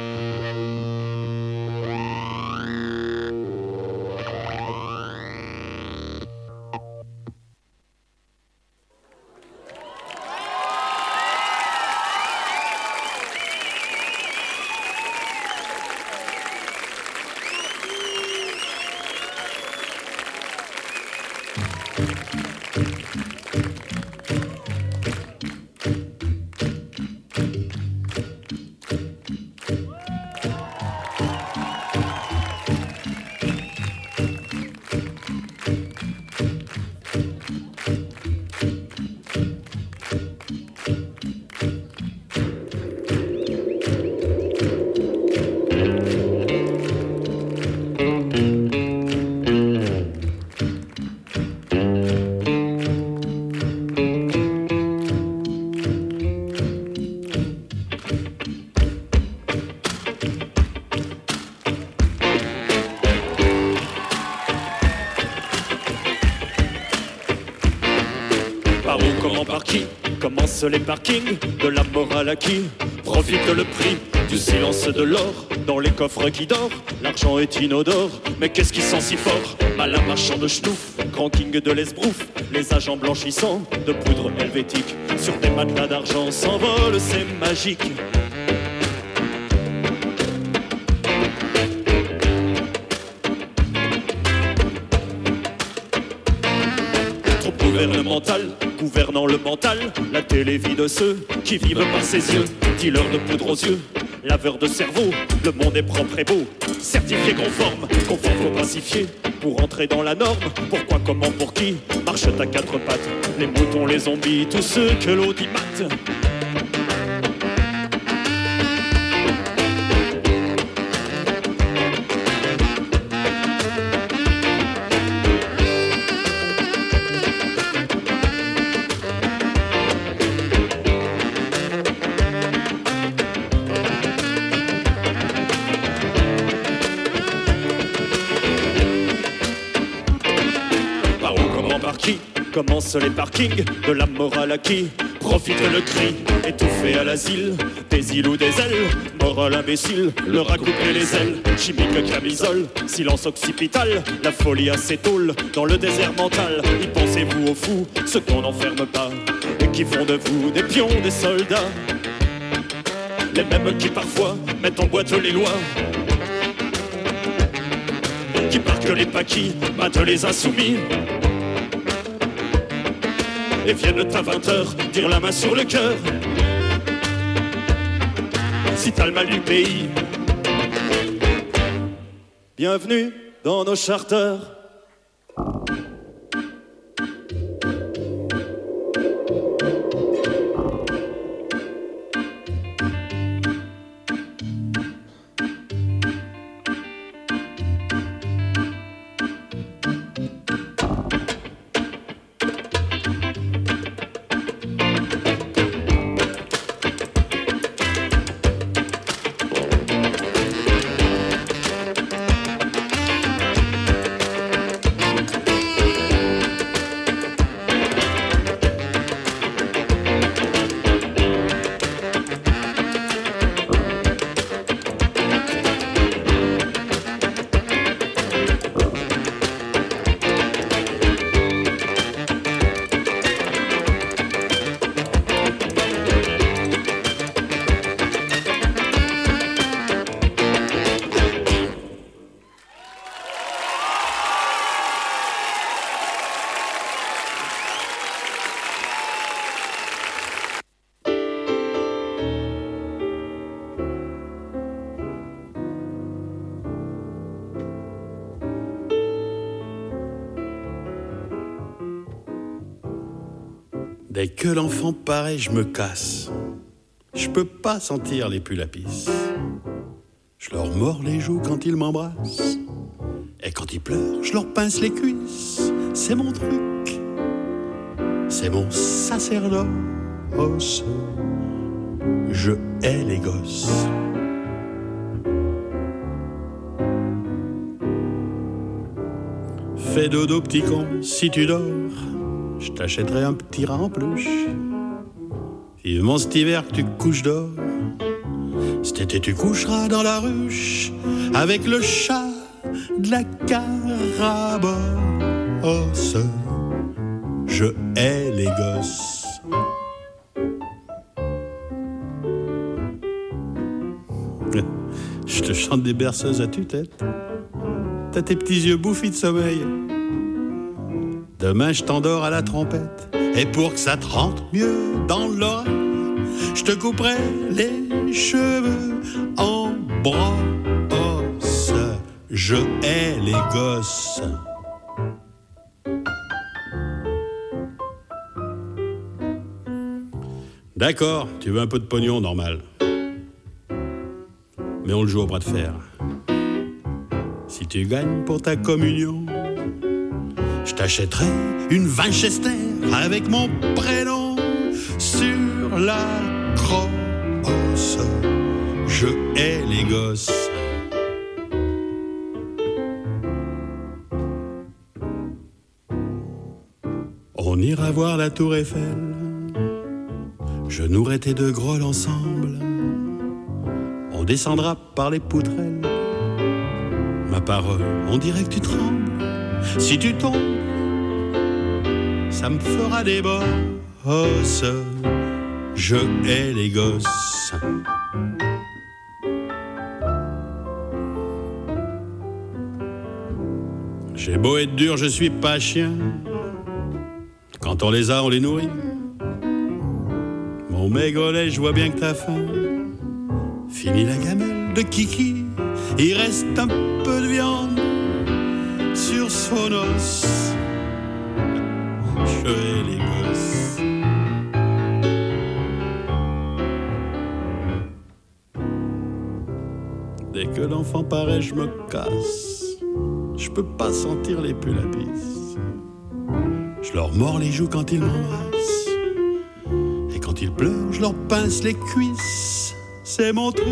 Speaker 17: Par où, comment, par qui commencent les parkings de la morale à qui profite le prix du silence de l'or dans les coffres qui dorent. L'argent est inodore, mais qu'est-ce qui sent si fort? Malin marchand de schnouf, grand king de l'esbrouf, les agents blanchissants de poudre helvétique sur des matelas d'argent s'envolent, c'est magique. Gouvernemental, gouvernant le mental, la télé vide ceux qui vivent par ses yeux. Dealer de poudre aux yeux, laveur de cerveau, le monde est propre et beau, certifié conforme, conforme faut pacifier, pour entrer dans la norme, pourquoi, comment, pour qui, marche à quatre pattes, les moutons, les zombies, tous ceux que l'audimat. Commencent les parkings de la morale à qui Profite le cri, étouffé à l'asile, des îles ou des ailes, moral imbécile, leur a coupé les ailes, chimique camisole, silence occipital, la folie à ses tôles, dans le désert mental, y pensez-vous aux fous, ceux qu'on n'enferme pas, et qui font de vous des pions, des soldats, les mêmes qui parfois mettent en boîte les lois, qui parquent les paquis, battent les insoumis, et viennent à 20h dire la main sur le cœur si t'as le mal du pays. Bienvenue dans nos charters.
Speaker 18: Dès que l'enfant paraît, je me casse. Je peux pas sentir les pulls à pisse. Je leur mords les joues quand ils m'embrassent. Et quand ils pleurent, je leur pince les cuisses. C'est mon truc. C'est mon sacerdoce. Je hais les gosses. Fais dodo, petit con, si tu dors. Je t'achèterai un petit rat en peluche. Vivement cet hiver que tu couches d'or. Cet été tu coucheras dans la ruche avec le chat de la Carabosse. Je hais les gosses. Je te chante des berceuses à tue-tête. T'as tes petits yeux bouffis de sommeil. Demain je t'endors à la trompette. Et pour que ça te rentre mieux dans l'oreille, je te couperai les cheveux en brosse. Je hais les gosses. D'accord, tu veux un peu de pognon, normal. Mais on le joue au bras de fer. Si tu gagnes pour ta communion, je t'achèterai une Winchester avec mon prénom sur la crosse. Je hais les gosses. On ira voir la tour Eiffel. Je nourrai tes deux grolles ensemble. On descendra par les poutrelles. Ma parole, on dirait que tu trembles. Si tu tombes, ça me fera des bosses. Je hais les gosses. J'ai beau être dur, je suis pas chien. Quand on les a, on les nourrit. Mon maigrelet, je vois bien que t'as faim. Fini la gamelle de Kiki. Il reste un peu de viande sur son os. Je hais les gosses. Dès que l'enfant paraît, je me casse. Je peux pas sentir les pulls à pisse. Je leur mords les joues quand ils m'embrassent. Et quand ils pleurent, je leur pince les cuisses. C'est mon truc.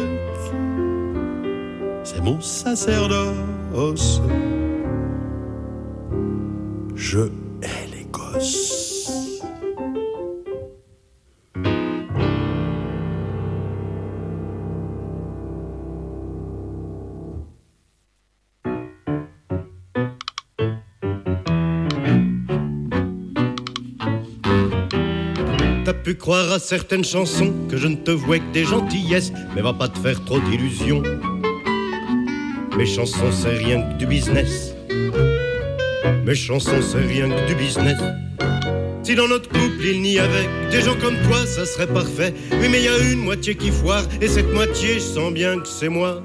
Speaker 18: C'est mon sacerdoce. Je hais les gosses.
Speaker 19: pu croire à certaines chansons que je ne te vouais que des gentillesses, mais va pas te faire trop d'illusions. Mes chansons c'est rien que du business. Mes chansons c'est rien que du business. Si dans notre couple il n'y avait que des gens comme toi, ça serait parfait. Oui mais il y a une moitié qui foire, et cette moitié je sens bien que c'est moi.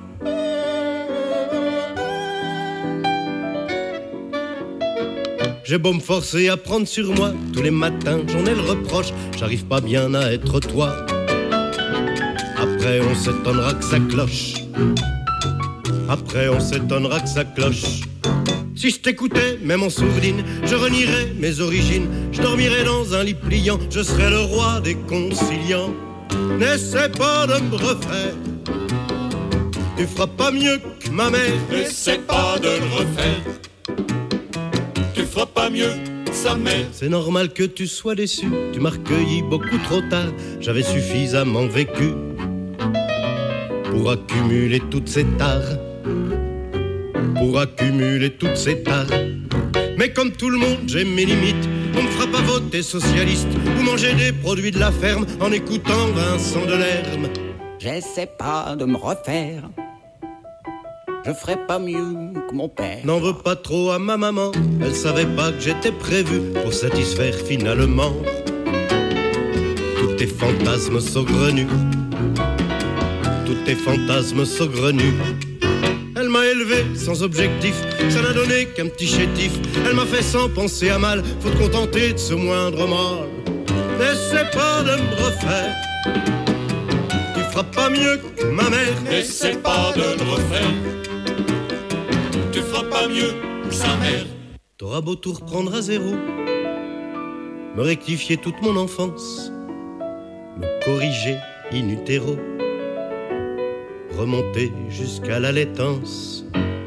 Speaker 19: J'ai beau me forcer à prendre sur moi, tous les matins j'en ai le reproche, j'arrive pas bien à être toi. Après on s'étonnera que ça cloche. Après on s'étonnera que ça cloche. Si je t'écoutais, même en sourdine, je renierais mes origines. Je dormirais dans un lit pliant, je serais le roi des conciliants. N'essaie pas de me refaire, tu feras pas mieux que ma mère.
Speaker 20: N'essaie pas de le refaire, tu feras pas mieux que sa mère.
Speaker 19: C'est normal que tu sois déçu, tu m'as recueilli beaucoup trop tard. J'avais suffisamment vécu pour accumuler toutes ces tares. Pour accumuler toutes ces tares. Mais comme tout le monde, j'ai mes limites. On me fera pas voter socialiste ou manger des produits de la ferme en écoutant Vincent Delerme.
Speaker 21: J'essaie pas de me refaire, je ferai pas mieux que mon père.
Speaker 19: N'en veux pas trop à ma maman, elle savait pas que j'étais prévu pour satisfaire finalement tous tes fantasmes saugrenus. Tous tes fantasmes saugrenus. Elle m'a élevé sans objectif, ça n'a donné qu'un petit chétif. Elle m'a fait sans penser à mal, faut te contenter de ce moindre mal. N'essaie pas de me refaire, tu feras pas mieux que ma mère.
Speaker 20: N'essaie pas de le refaire, tu feras pas mieux que sa mère.
Speaker 19: T'auras beau tout reprendre à zéro, me rectifier toute mon enfance, me corriger in utero, remonter jusqu'à l'allaitance.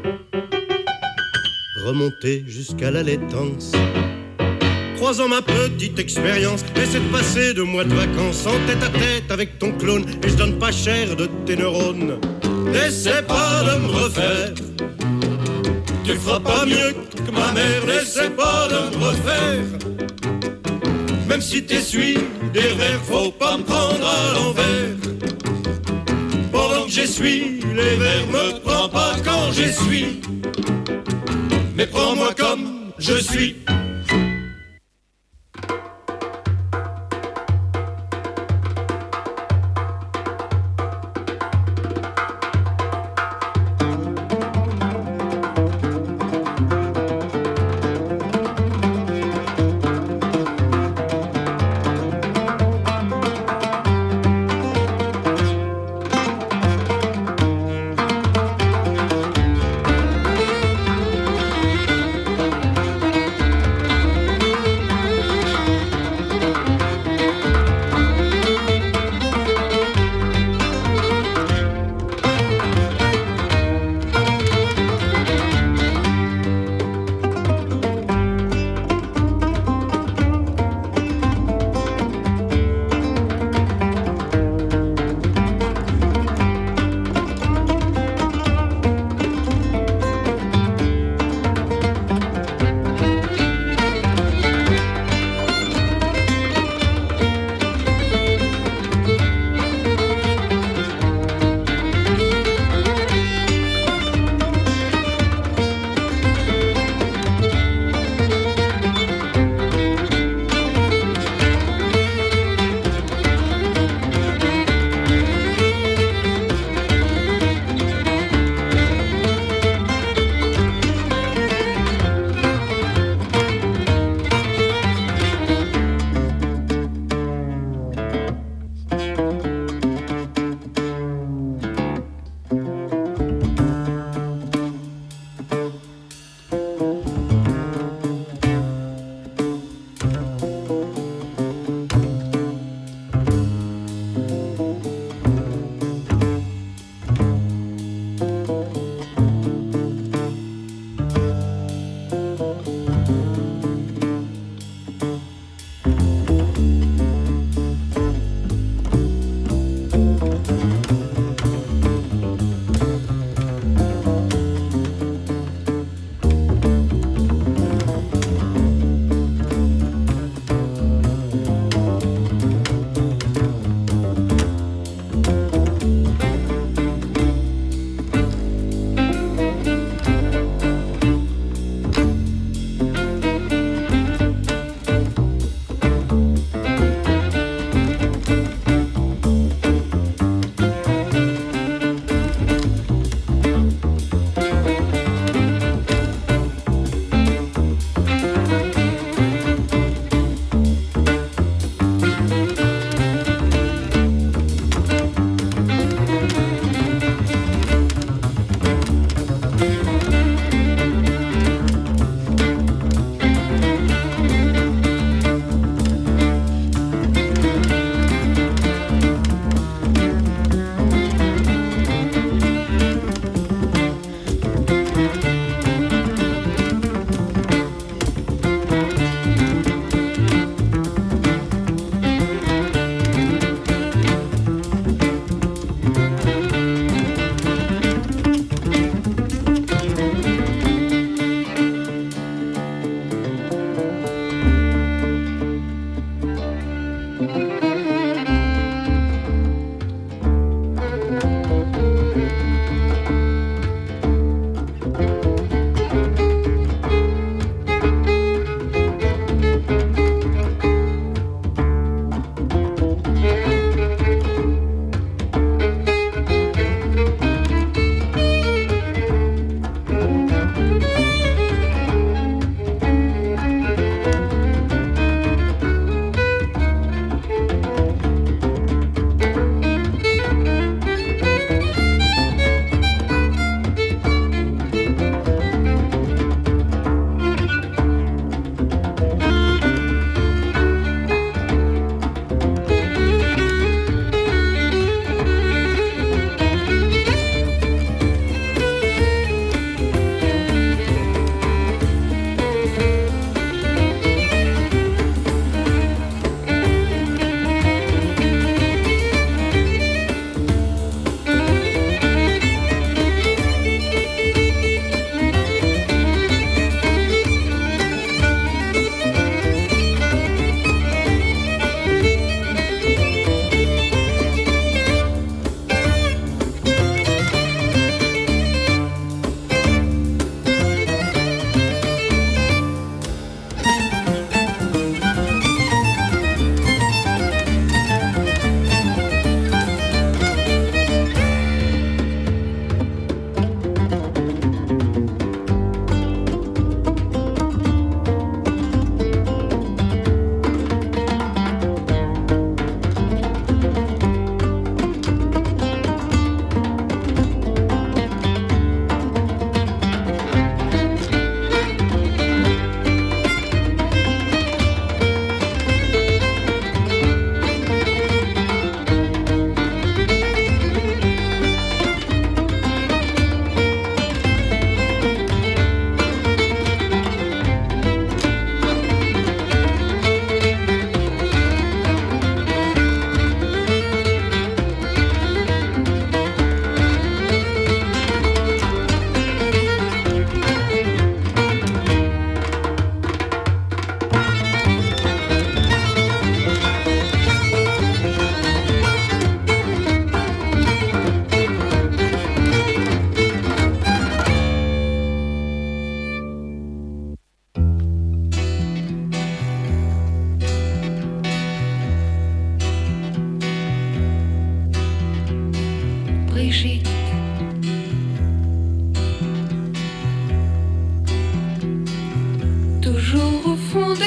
Speaker 19: Remonter jusqu'à l'allaitance. 3 ans ma petite expérience, essaie de passer 2 mois de vacances en tête à tête avec ton clone, et je donne pas cher de tes neurones. N'essaie pas de me refaire, tu feras pas mieux que ma mère. N'essaie pas de me refaire, même si t'essuies des verres, faut pas me prendre à l'envers. Pendant que j'essuie les verres, me prends pas quand j'essuie, mais prends-moi comme je suis.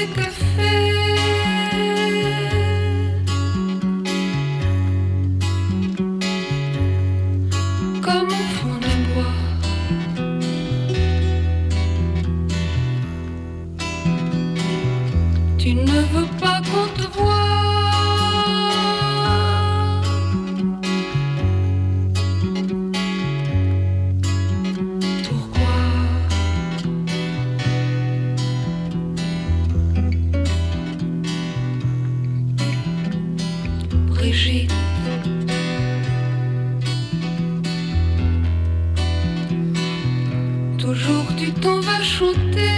Speaker 8: des cafés. Comme au fond d'un bois. Tu ne veux pas qu'on te voie. Brigitte, toujours tu t'en vas chanter.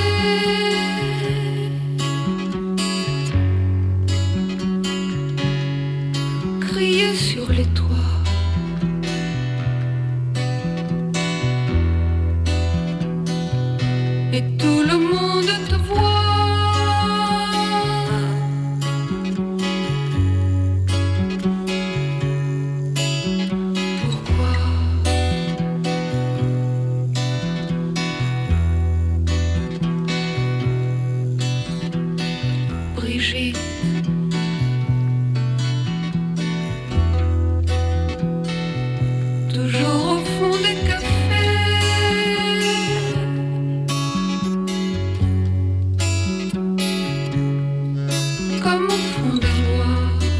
Speaker 8: Crier sur les toits. Et tout le monde te voit. Brigitte, toujours au fond des cafés. Comme au fond des bois.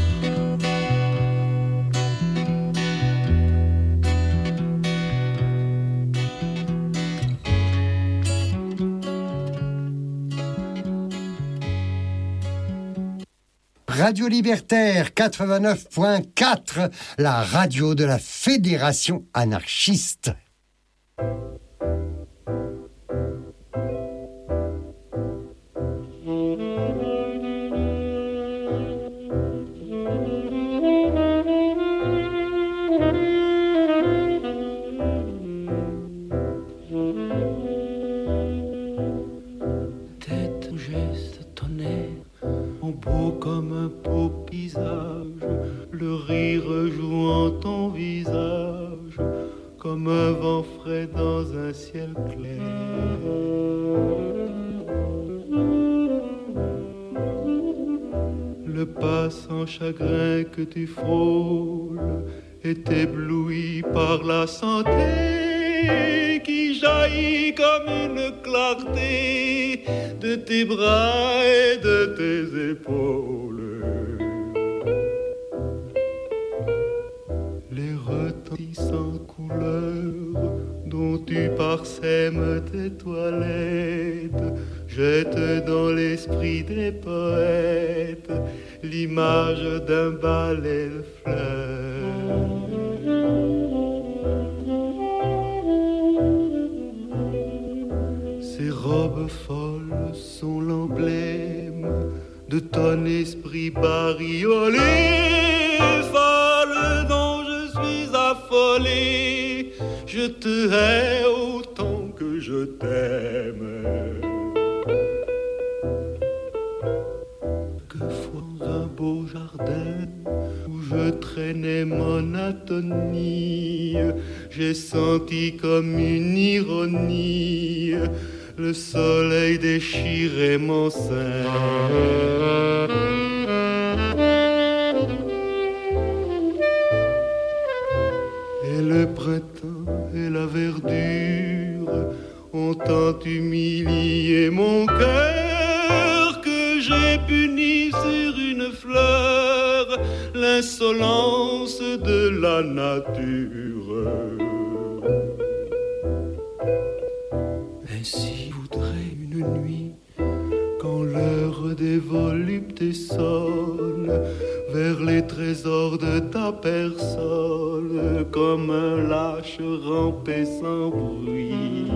Speaker 1: Radio Libertaire 89.4, la radio de la Fédération anarchiste.
Speaker 5: Tête, geste, tonnerre, en beau comme un beau paysage, le rire jouant ton visage, comme un vent frais dans un ciel clair. Le pas sans chagrin que tu frôles est ébloui par la santé qui jaillit comme une clarté de tes bras et de tes épaules. Les retentissants couleurs dont tu parsèmes tes toilettes jettent dans l'esprit des poètes l'image d'un balai de fleurs. Ces robes folles sont l'emblème de ton esprit bariolé, folle dont je suis affolé. Je te hais autant que je t'aime. Dans un beau jardin où je traînais monotonie, j'ai senti comme une ironie le soleil déchirait mon sein. Et le printemps et la verdure ont tant humilié mon cœur que j'ai puni sur une fleur l'insolence de la nature. Ainsi voudrait une nuit, quand l'heure des voluptés sonne, vers les trésors de ta personne, comme un lâche ramper sans bruit.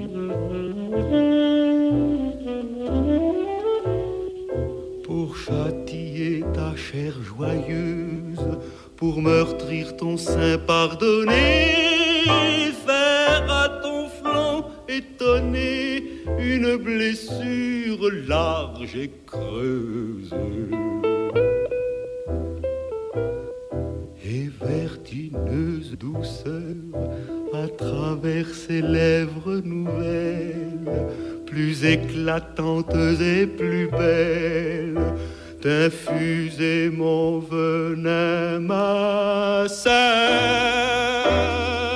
Speaker 5: Pour châtier ta chair joyeuse, pour meurtrir ton sein pardonné, faire à ton flanc étonné une blessure large et creuse. Et vers lutineuse douceur à travers ses lèvres nouvelles, plus éclatantes et plus belles, d'infuser mon venin, ma sœur.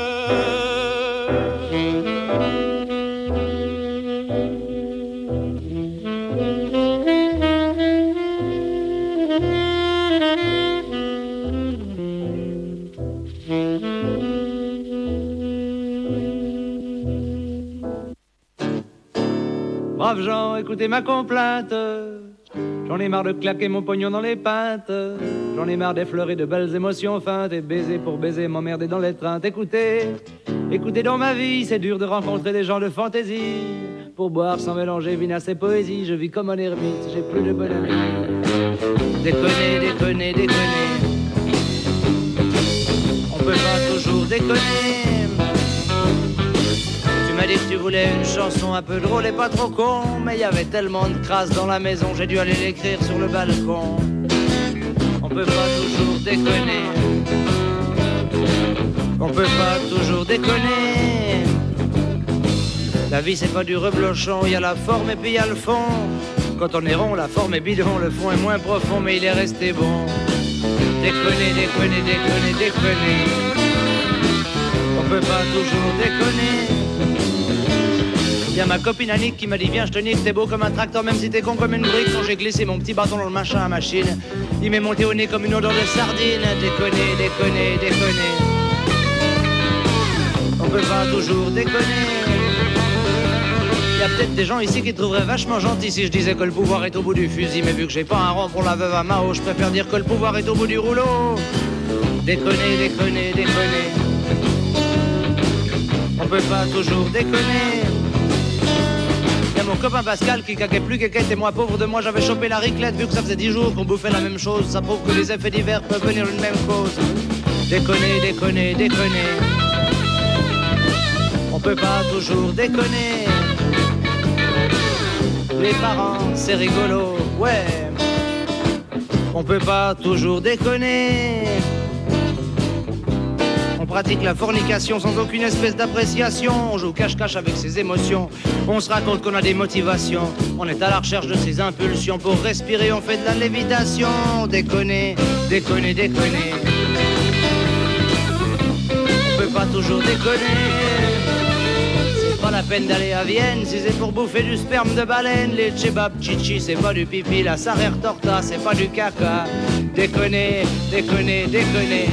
Speaker 2: Braves gens, écoutez ma complainte. J'en ai marre de claquer mon pognon dans les pintes. J'en ai marre d'effleurer de belles émotions feintes et baiser pour baiser, m'emmerder dans l'étreinte. Écoutez, écoutez dans ma vie, c'est dur de rencontrer des gens de fantaisie. Pour boire sans mélanger vinasse et poésie, je vis comme un ermite, j'ai plus de bon ami. Déconner, déconner, déconner. On peut pas toujours déconner. Tu m'as dit que tu voulais une chanson un peu drôle et pas trop con, mais il y avait tellement de crasse dans la maison, j'ai dû aller l'écrire sur le balcon. On peut pas toujours déconner. On peut pas toujours déconner. La vie c'est pas du reblochon, il y a la forme et puis il y a le fond. Quand on est rond, la forme est bidon, le fond est moins profond, mais il est resté bon. Déconner, déconner, déconner, déconner. On peut pas toujours déconner. Y'a ma copine Annick qui m'a dit viens je te nique, t'es beau comme un tracteur même si t'es con comme une brique. Quand j'ai glissé mon petit bâton dans le machin à machine, il m'est monté au nez comme une odeur de sardine. Déconner, déconner, déconner. On peut pas toujours déconner. Y'a peut-être des gens ici qui trouveraient vachement gentil si je disais que le pouvoir est au bout du fusil, mais vu que j'ai pas un rond pour la veuve à Mao, je préfère dire que le pouvoir est au bout du rouleau. Déconner, déconner, déconner. On peut pas toujours déconner. Y'a mon copain Pascal qui caquait plus qu'équette et moi pauvre de moi j'avais chopé la riclette. Vu que ça faisait 10 jours qu'on bouffait la même chose, ça prouve que les effets divers peuvent venir d'une même cause. Déconner, déconner, déconner. On peut pas toujours déconner. Les parents c'est rigolo, ouais. On peut pas toujours déconner. On pratique la fornication sans aucune espèce d'appréciation. On joue cache-cache avec ses émotions. On se raconte qu'on a des motivations. On est à la recherche de ses impulsions. Pour respirer, on fait de la lévitation. Déconner, déconner, déconner. On peut pas toujours déconner. C'est pas la peine d'aller à Vienne si c'est pour bouffer du sperme de baleine. Les tchébab chichi, c'est pas du pipi. La sarrer torta, c'est pas du caca. Déconner, déconner, déconner.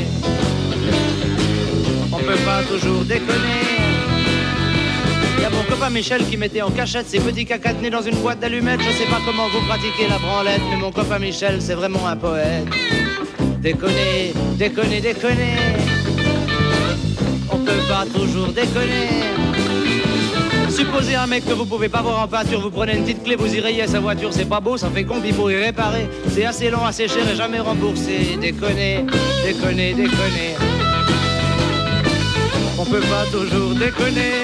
Speaker 2: On peut pas toujours déconner. Y'a mon copain Michel qui mettait en cachette ses petits cacatenés dans une boîte d'allumettes. Je sais pas comment vous pratiquez la branlette, mais mon copain Michel c'est vraiment un poète. Déconner, déconner, déconner. On peut pas toujours déconner. Supposez un mec que vous pouvez pas voir en peinture, vous prenez une petite clé, vous y rayez sa voiture, c'est pas beau, ça fait con, puis pour y réparer, c'est assez long, assez cher et jamais remboursé. Déconner, déconner, déconner. On peut pas toujours déconner.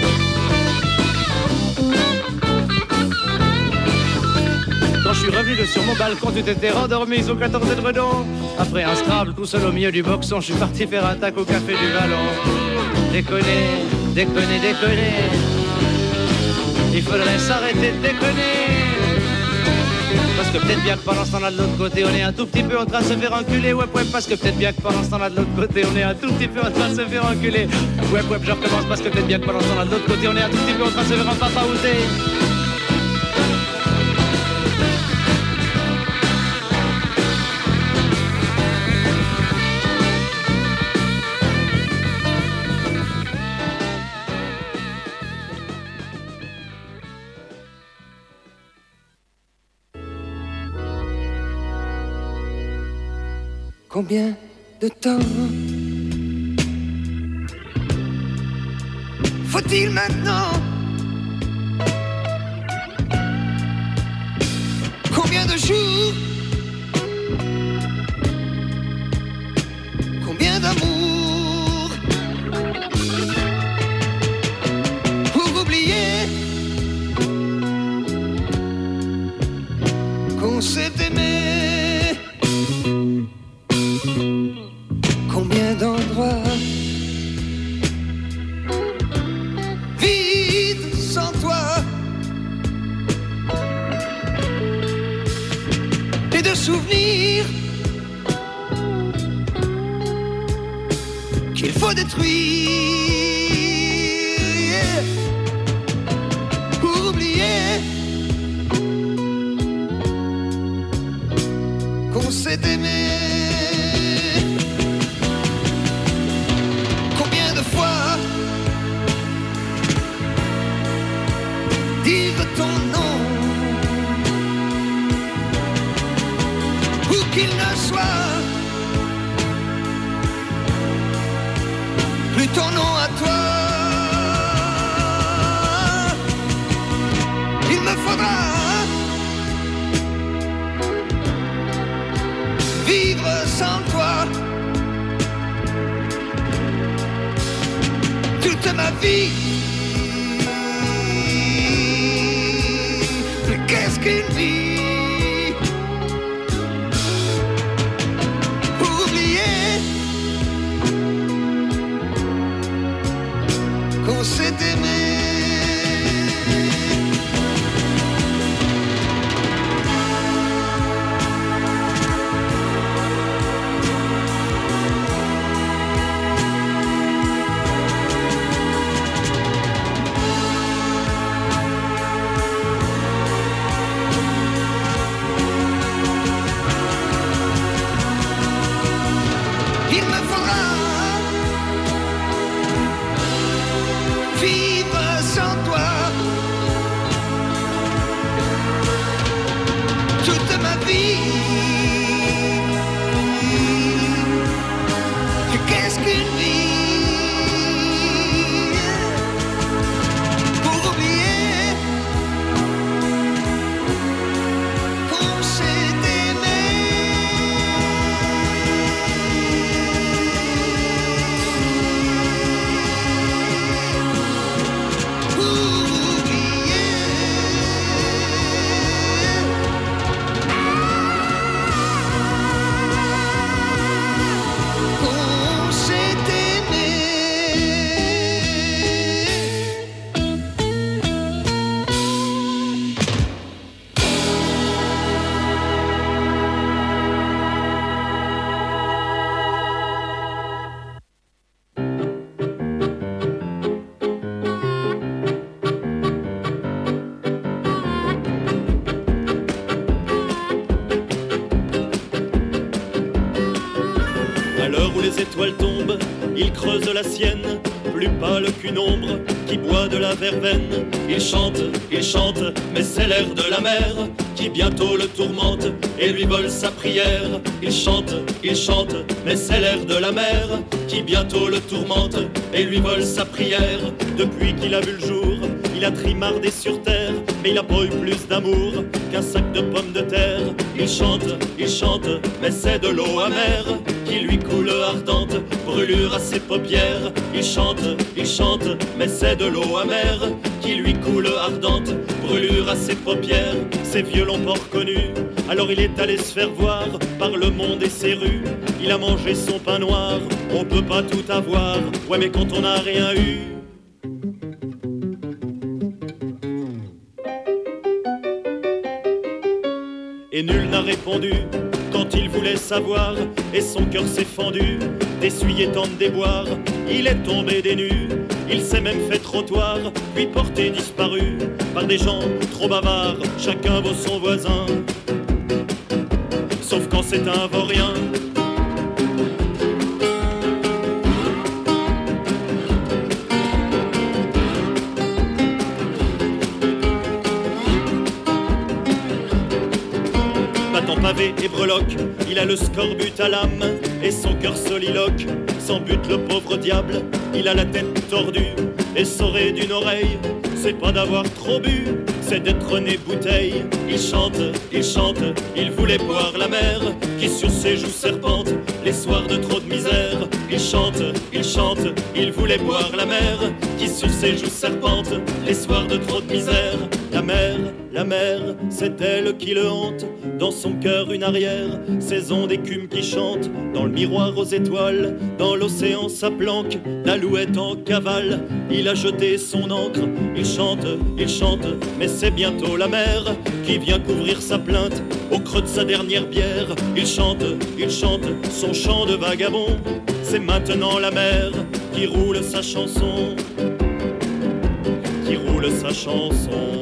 Speaker 2: Quand je suis revenu de sur mon balcon, tu t'étais rendormi sous 14 édredons. Après un Scrabble tout seul au milieu du boxon, je suis parti faire un tac au café du Vallon. Déconner, déconner, déconner. Il faudrait s'arrêter de déconner. Parce que peut-être bien que pendant ce temps-là de l'autre côté on est un tout petit peu en train de se faire enculer. Ouais, ouais, parce que peut-être bien que pendant ce temps-là de l'autre côté on est un tout petit peu en train de se faire enculer. Ouais, ouais, je recommence parce que peut-être bien que pendant ce temps-là de l'autre côté on est un tout petit peu en train de se faire empapaouter.
Speaker 10: Combien de temps faut-il maintenant? Combien de jours? Combien d'amour pour oublier qu'on s'est aimé? Combien d'entre
Speaker 4: souvenirs qu'il faut détruire pour oublier qu'on s'est aimé. Combien de fois dire ton nom, où qu'il ne soit, plus ton nom à toi. Il me faudra vivre sans toi toute ma vie. Mais qu'est-ce qu'une vie pour oublier qu'on s'est aimé. Il me faudra vivre sans toi toute ma vie. Qu'est-ce qu'une vie pour oublier qu'on s'est aimé. Qu'on s'est aimé.
Speaker 17: À l'heure où les étoiles tombent, il creuse la sienne, plus pâle qu'une ombre qui boit de la verveine. Il chante, mais c'est l'air de la mer qui bientôt le tourmente et lui vole sa prière. Il chante, mais c'est l'air de la mer qui bientôt le tourmente et lui vole sa prière. Depuis qu'il a vu le jour, il a trimardé sur terre, mais il a pas eu plus d'amour qu'un sac de pommes de terre. Il chante, mais c'est de l'eau amère qui lui coule ardente, brûlure à ses paupières. Il chante, mais c'est de l'eau amère qui lui coule ardente, brûlure à ses paupières. Ses vieux l'ont pas reconnu, alors il est allé se faire voir par le monde et ses rues. Il a mangé son pain noir, on peut pas tout avoir, ouais mais quand on n'a rien eu. Et nul n'a répondu quand il voulait savoir, et son cœur s'est fendu d'essuyer tant de déboires. Il est tombé des nues, il s'est même fait trottoir, puis porté disparu par des gens trop bavards. Chacun vaut son voisin, sauf quand c'est un vaurien. Pavé et breloque, il a le scorbut à l'âme et son cœur soliloque. Sans but le pauvre diable, il a la tête tordue et s'aurait d'une oreille. C'est pas d'avoir trop bu, c'est d'être né bouteille. Il chante, il voulait boire la mer qui sur ses joues serpente les soirs de trop de misère. Il chante, il voulait boire la mer qui sur ses joues serpente les soirs de trop de misère. La mer, c'est elle qui le hante. Dans son cœur une arrière, saison d'écume qui chante. Dans le miroir aux étoiles, dans l'océan sa planque. L'alouette en cavale, il a jeté son ancre. Il chante, mais c'est bientôt la mer qui vient couvrir sa plainte. Au creux de sa dernière bière, il chante, son chant de vagabond. C'est maintenant la mer qui roule sa chanson. Qui roule sa chanson.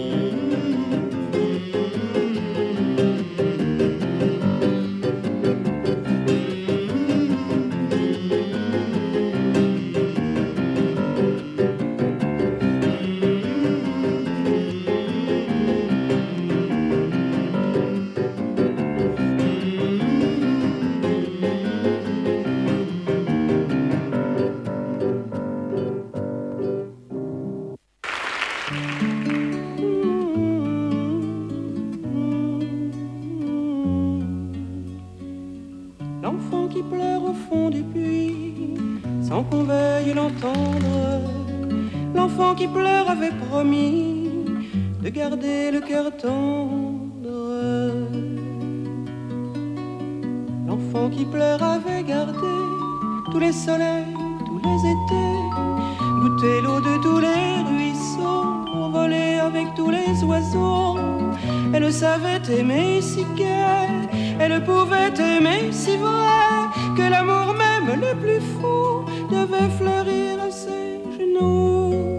Speaker 6: L'enfant qui pleure au fond du puits, sans qu'on veuille l'entendre. L'enfant qui pleure avait promis de garder le cœur tendre. L'enfant qui pleure avait gardé tous les soleils, tous les étés, goûté l'eau de tous les ruisseaux, volé avec tous les oiseaux. Elle savait aimer si gai, elle pouvait aimer si vrai, que l'amour même le plus fou devait fleurir à ses genoux.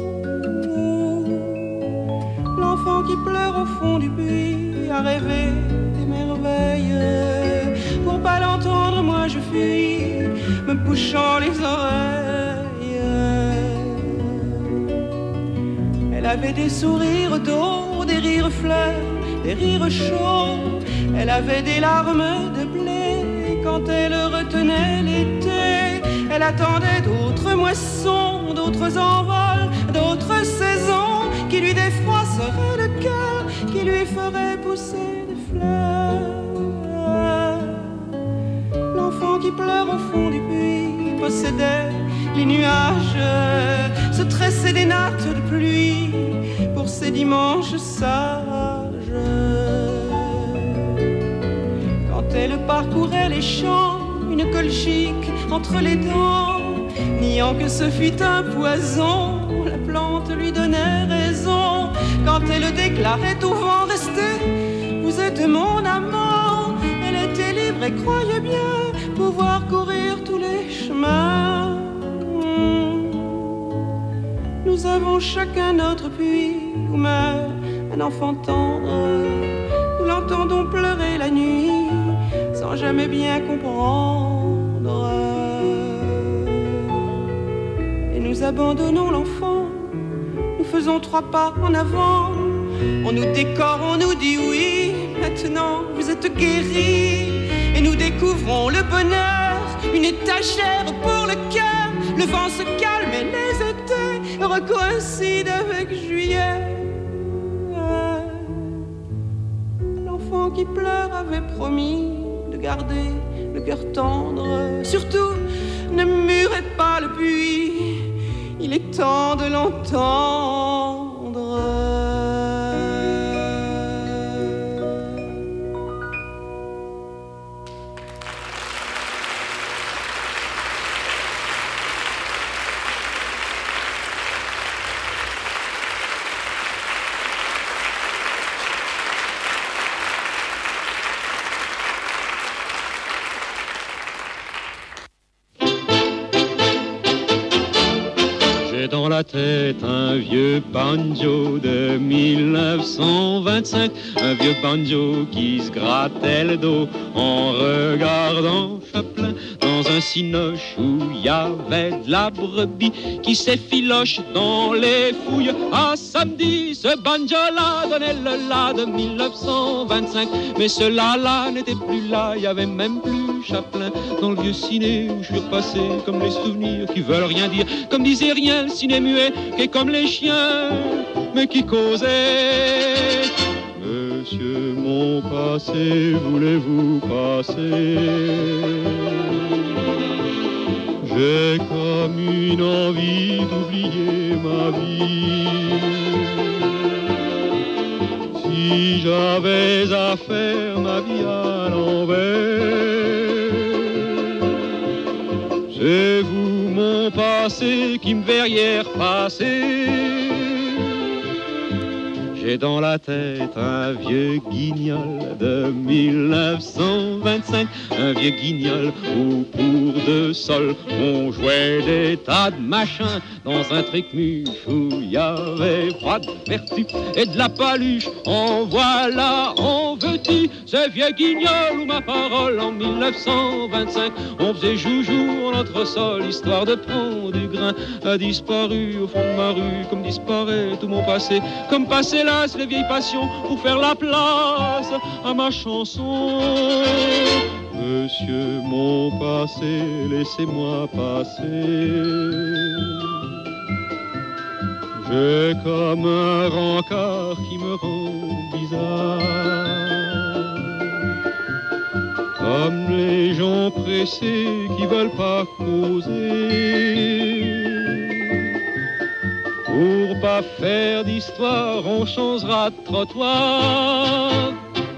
Speaker 6: L'enfant qui pleure au fond du puits a rêvé des merveilles. Pour pas l'entendre, moi je fuis, me bouchant les oreilles. Elle avait des sourires d'eau, des rires fleurs, des rires chauds. Elle avait des larmes de blé quand elle retenait l'été. Elle attendait d'autres moissons, d'autres envols, d'autres saisons qui lui défroisseraient le cœur, qui lui feraient pousser des fleurs. L'enfant qui pleure au fond du puits possédait les nuages, se tressait des nattes de pluie pour ses dimanches sages. Quand elle parcourait les champs, une colchique entre les dents, niant que ce fût un poison, la plante lui donnait raison. Quand elle déclarait au vent, restez, vous êtes mon amant, elle était libre et croyait bien pouvoir courir tous les chemins. Nous avons chacun notre puits où meurt un enfant tendre. Nous l'entendons pleurer la nuit sans jamais bien comprendre. Et nous abandonnons l'enfant, nous faisons 3 pas en avant. On nous décore, on nous dit oui, maintenant vous êtes guéris. Et nous découvrons le bonheur, une étagère pour le cœur. Le vent se calme et les étés recoïncident avec juillet. L'enfant qui pleure avait promis de garder le cœur tendre. Surtout, ne murez pas le puits, il est temps de l'entendre.
Speaker 5: Dans la tête un vieux banjo de 1925, un vieux banjo qui se grattait le dos en regardant Chaplin dans un cinoche où il y avait de la brebis qui s'effiloche dans les fouilles. Ah, samedi, ce banjo-là donnait le la de 1925, mais ce la-là n'était plus là, il y avait même plus Chaplin dans le vieux ciné où je suis repassé comme les souvenirs qui veulent rien dire, comme disait rien le ciné muet, qui est comme les chiens, mais qui causait. Monsieur, mon passé, voulez-vous passer? J'ai comme une envie d'oublier ma vie. Si j'avais à faire ma vie à l'envers, c'est vous mon passé qui me verrière passer. J'ai dans la tête un vieux guignol de 1925, un vieux guignol où pour de sol on jouait des tas de machins dans un trique-muche où il y avait pas de vertu et de la paluche. En voilà, en veux-tu, ce vieux guignol où ma parole en 1925 on faisait joujou en notre sol, histoire de prendre du grain, a disparu au fond de ma rue comme disparaît tout mon passé, comme passé là les vieilles passions pour faire la place à ma chanson. Monsieur mon passé, laissez-moi passer. J'ai comme un rencard qui me rend bizarre, comme les gens pressés qui veulent pas causer. Pour pas faire d'histoire, on changera de trottoir.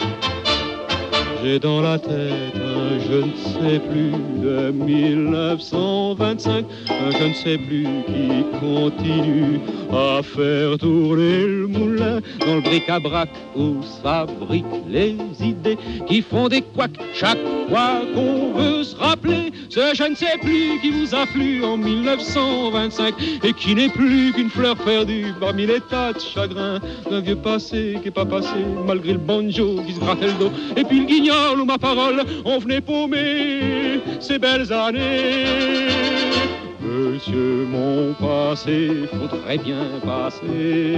Speaker 5: J'ai dans la tête un je ne sais plus de 1925, un je ne sais plus qui continue à faire tourner le moulin dans le bric-à-brac où se fabriquent les idées qui font des couacs chaque fois qu'on veut se rappeler ce je ne sais plus qui vous a plu en 1925 et qui n'est plus qu'une fleur perdue parmi les tas de chagrins d'un vieux passé qui est pas passé malgré le banjo qui se grattait le dos et puis le guignol où ma parole on venait paumer ces belles années. Monsieur mon passé, faudrait bien passer.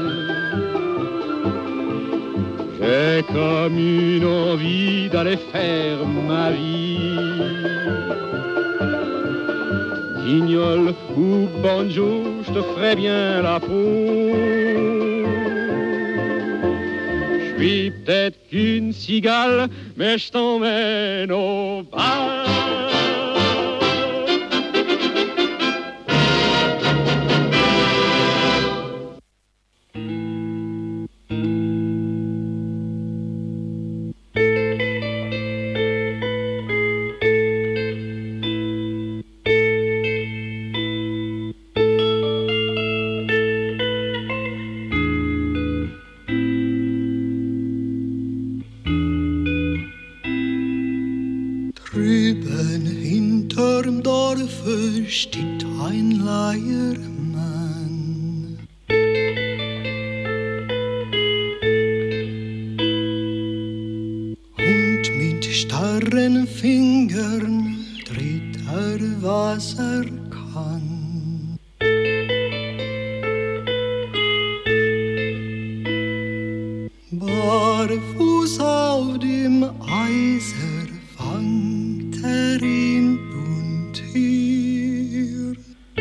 Speaker 5: J'ai comme une envie d'aller faire ma vie. Guignol ou banjo, je te ferai bien la peau. Je suis peut-être qu'une cigale, mais je t'emmène au bal.
Speaker 4: Drüben hinterm Dorfe steht ein Leiermann. Und mit starren Fingern dreht was kann. Barfuß auf dem Eiser fangt ihn und hier.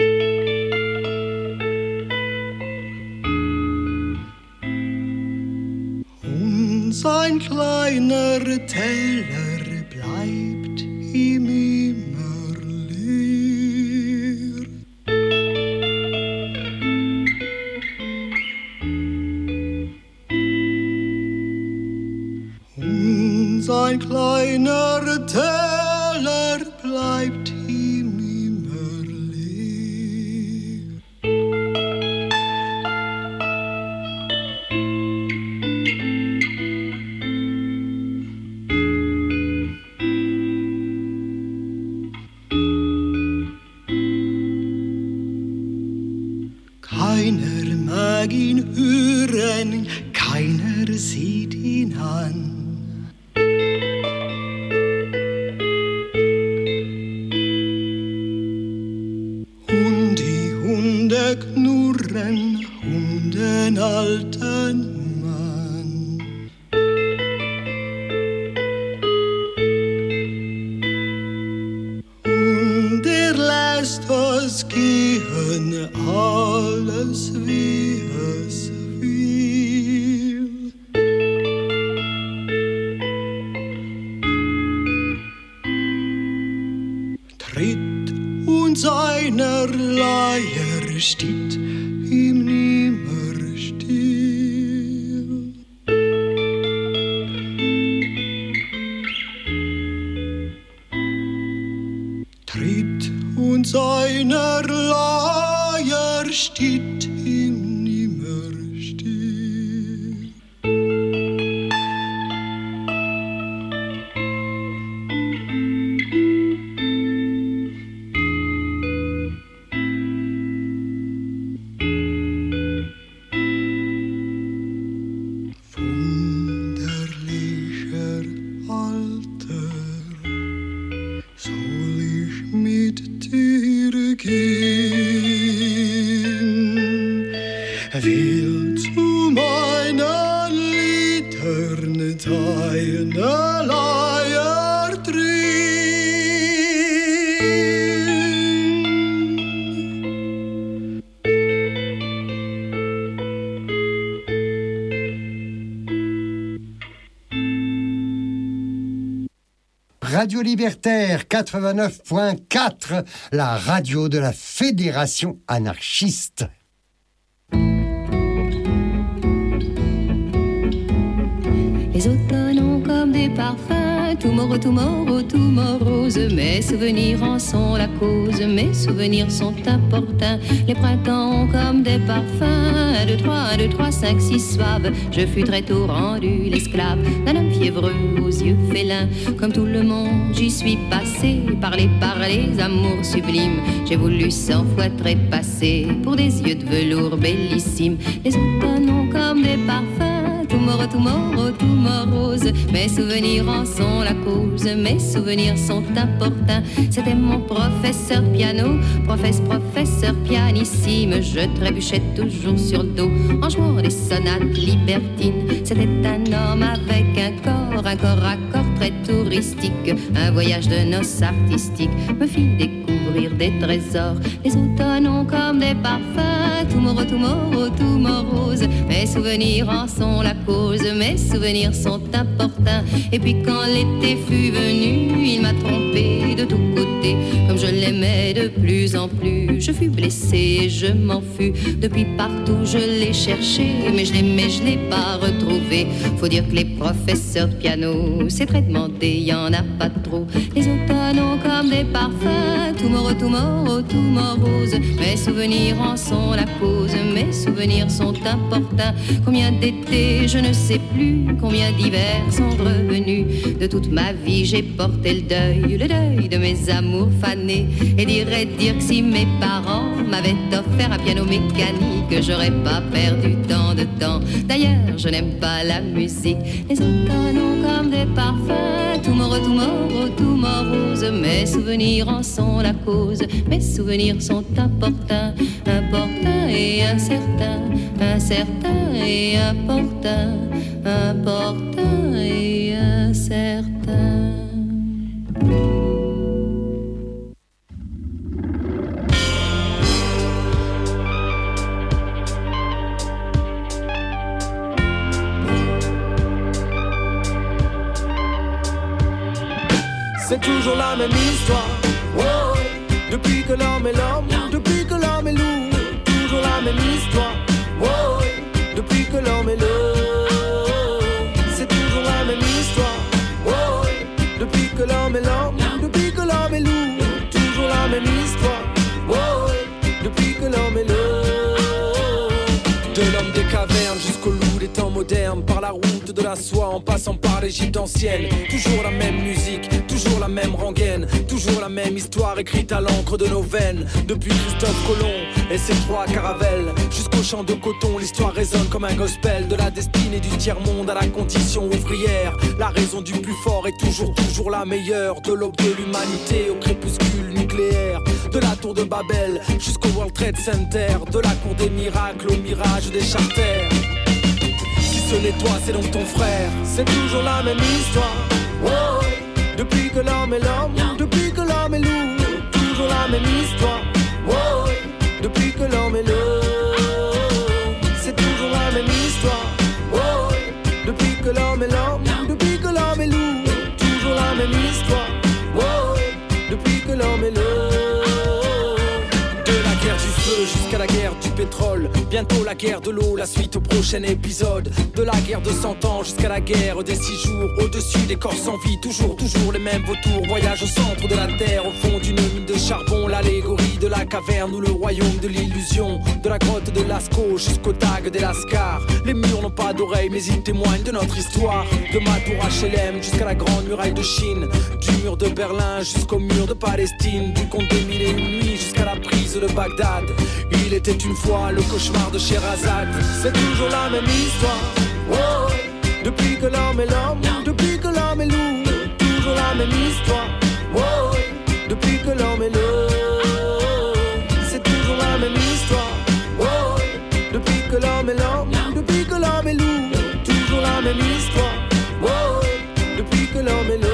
Speaker 4: Und sein kleiner Teller bleibt ihm immer leer. Und sein kleiner Teller bleibt ihm immer leer. Keiner mag ihn hören, keiner sieht ihn an. Und die Hunde knurren um den alten Mann. Und lässt es gehen, alles wie es will. Tritt und einer Leier steht ihm nimmer still. steht ihm nimmer still. Wunderlicher Alter, soll ich mit dir gehen? Will zu meinen Liedern deine Leier drehen?
Speaker 1: Radio Libertaire 89.4, la radio de la Fédération anarchiste.
Speaker 8: Les automnes ont comme des parfums, tout mort, rose. Mes souvenirs en sont la cause, mes souvenirs sont importants. Les printemps ont comme des parfums, 1, 2, 3, 5, 6 suaves. Je fus très tôt rendu l'esclave d'un homme fiévreux aux yeux félins. Comme tout le monde, j'y suis passé, parlé par les amours sublimes. J'ai voulu 100 fois trépasser pour des yeux de velours bellissimes. Les automnes ont comme des parfums, tout mort, rose. Mes souvenirs en sont la cause, mes souvenirs sont importants. C'était mon professeur de piano, professeur pianissime. Je trébuchais toujours sur le dos en jouant des sonates libertines. C'était un homme avec un corps à corps très touristique. Un voyage de noces artistiques me fit découvrir des trésors. Les automnes ont comme des parfums, tout mort, rose. Mes souvenirs en sont la cause, mes souvenirs sont importants. Et puis quand l'été fut venu, il m'a trompé de tous côtés. Comme je l'aimais de plus en plus, je fus blessée et je m'en fus. Depuis partout je l'ai cherché, mais je l'ai pas retrouvé. Faut dire que les professeurs de piano, c'est très demandé, y en a pas trop. Les automnes ont comme des parfums, tout mort, rose. Mes souvenirs en sont la cause, mes souvenirs sont importants. Combien d'étés, je ne sais plus, combien d'hivers sont revenus. De toute ma vie j'ai porté le deuil de mes amours fanés. Et dire que si mes parents m'avaient offert un piano mécanique, j'aurais pas perdu tant de temps. D'ailleurs je n'aime pas la musique. Les automnes ont comme des parfums, tout mort, rose. Mes souvenirs en sont la cause, mes souvenirs sont importants et incertains, et importants et incertains.
Speaker 7: C'est toujours la même histoire, wow. Depuis que l'homme est l'homme, depuis que l'homme est loup. Toujours la même histoire, wow. Depuis que l'homme est l'homme. C'est toujours la même histoire, wow. Depuis que l'homme est l'homme, depuis que l'homme est loup. Toujours la même histoire, wow. Depuis que l'homme est l'homme. De l'homme des cavernes jusqu'au loup des temps modernes. Par la route de la soie en passant par l'Égypte ancienne. Toujours la même musique, toujours la même rengaine. Toujours la même histoire écrite à l'encre de nos veines. Depuis Christophe Colomb et ses 3 caravelles jusqu'au champ de coton, l'histoire résonne comme un gospel. De la destinée du tiers-monde à la condition ouvrière. La raison du plus fort est toujours la meilleure. De l'aube de l'humanité au crépuscule nucléaire. De la tour de Babel jusqu'au World Trade Center. De la cour des miracles au mirage des charters. Si ce n'est toi, c'est donc ton frère. C'est toujours la même histoire, wow. Depuis que l'homme est l'homme, depuis que l'homme est loup. Toujours la même histoire, wow. Depuis que l'homme est l'homme. C'est toujours la même histoire, wow. Depuis que l'homme est l'homme, depuis que l'homme est loup. Toujours la même histoire, wow. Depuis que l'homme est l'homme. De la guerre du feu jusqu'à la guerre du pétrole. Bientôt la guerre de l'eau, la suite au prochain épisode. De la guerre de 100 ans jusqu'à la guerre des 6 jours. Au-dessus des corps sans vie, toujours les mêmes vautours. Voyage au centre de la terre, au fond d'une mine de charbon. L'allégorie de la caverne ou le royaume de l'illusion. De la grotte de Lascaux jusqu'au tag des Lascars. Les murs n'ont pas d'oreilles mais ils témoignent de notre histoire. De ma tour HLM jusqu'à la grande muraille de Chine. Du mur de Berlin jusqu'au mur de Palestine. Du conte des 1001 nuits jusqu'à la prise de Bagdad. Il était une fois le cauchemar de Sherazade. C'est toujours la même histoire. Oh, depuis que l'homme est l'homme, depuis que l'homme est loup. Toujours la même histoire. Oh, depuis que l'homme est l'homme. C'est toujours la même histoire. Oh, depuis que l'homme est l'homme, depuis que l'homme est loup. Toujours la même histoire. Oh, depuis que l'homme est l'homme.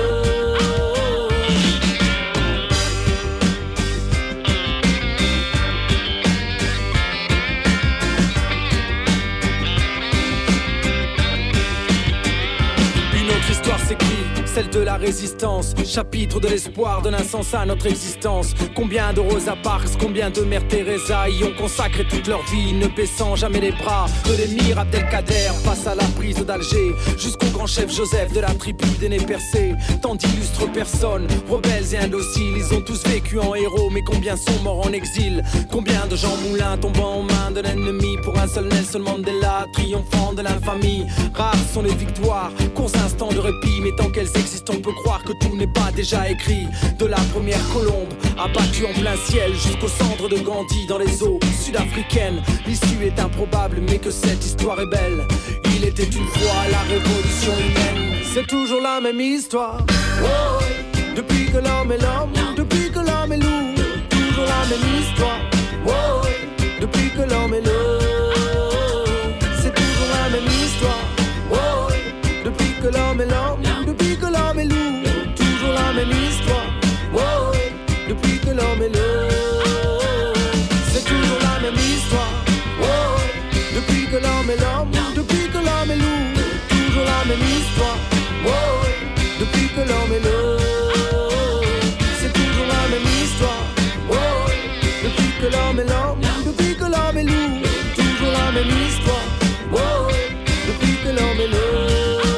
Speaker 7: S'écrit, celle de la résistance, chapitre de l'espoir donne un sens à notre existence. Combien de Rosa Parks, combien de Mère Teresa y ont consacré toute leur vie, ne baissant jamais les bras. De l'émir Abdelkader face à la prise d'Alger, jusqu'au grand chef Joseph de la tribu des nez percés. Tant d'illustres personnes, rebelles et indociles, ils ont tous vécu en héros, mais combien sont morts en exil? Combien de Jean Moulin tombant aux mains de l'ennemi pour un seul Nelson Mandela, triomphant de l'infamie? Rares sont les victoires, courts instants de répit, mais tant qu'elles existent, on peut croire que tout n'est pas déjà écrit. De la première colombe, abattue en plein ciel, jusqu'aux cendres de Gandhi dans les eaux sud-africaines. L'issue est improbable, mais que cette histoire est belle. Il était une fois la révolution humaine. C'est toujours la même histoire. Oh, depuis que l'homme est l'homme, depuis que l'homme est loup. Toujours la même histoire. Oh, depuis que l'homme est l'homme. C'est toujours la même histoire. Oh, depuis que l'homme est l'homme, depuis que l'homme est loup. Toujours la même histoire. Oh, depuis que l'homme est l'homme. C'est toujours la même histoire. Oh, depuis que l'homme est l'homme, depuis que l'homme est loup. Toujours la même histoire. Oh, depuis que l'homme est l'homme. C'est toujours la même histoire. Oh, depuis que l'homme est l'homme, depuis que l'homme est loup. Toujours la même histoire. Oh, depuis que l'homme est l'homme.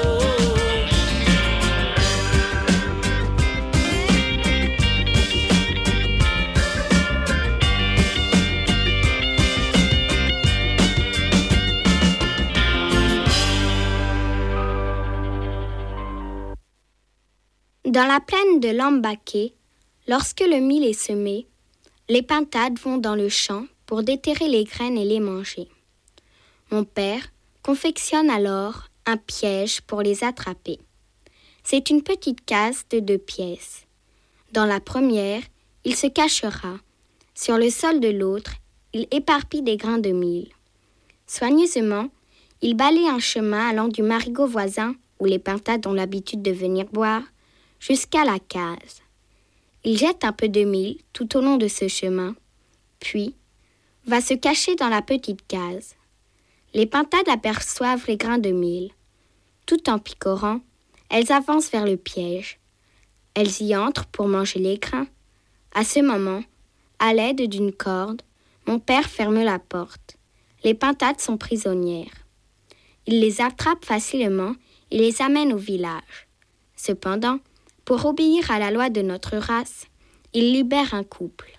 Speaker 9: Dans la plaine de Lambaké, lorsque le mil est semé, les pintades vont dans le champ pour déterrer les graines et les manger. Mon père confectionne alors un piège pour les attraper. C'est une petite case de 2 pièces. Dans la première, il se cachera. Sur le sol de l'autre, il éparpille des grains de mil. Soigneusement, il balaye un chemin allant du marigot voisin, où les pintades ont l'habitude de venir boire, jusqu'à la case. Il jette un peu de mil tout au long de ce chemin, puis va se cacher dans la petite case. Les pintades aperçoivent les grains de mil. Tout en picorant, elles avancent vers le piège. Elles y entrent pour manger les grains. À ce moment, à l'aide d'une corde, mon père ferme la porte. Les pintades sont prisonnières. Il les attrape facilement et les amène au village. Cependant, pour obéir à la loi de notre race, il libère un couple.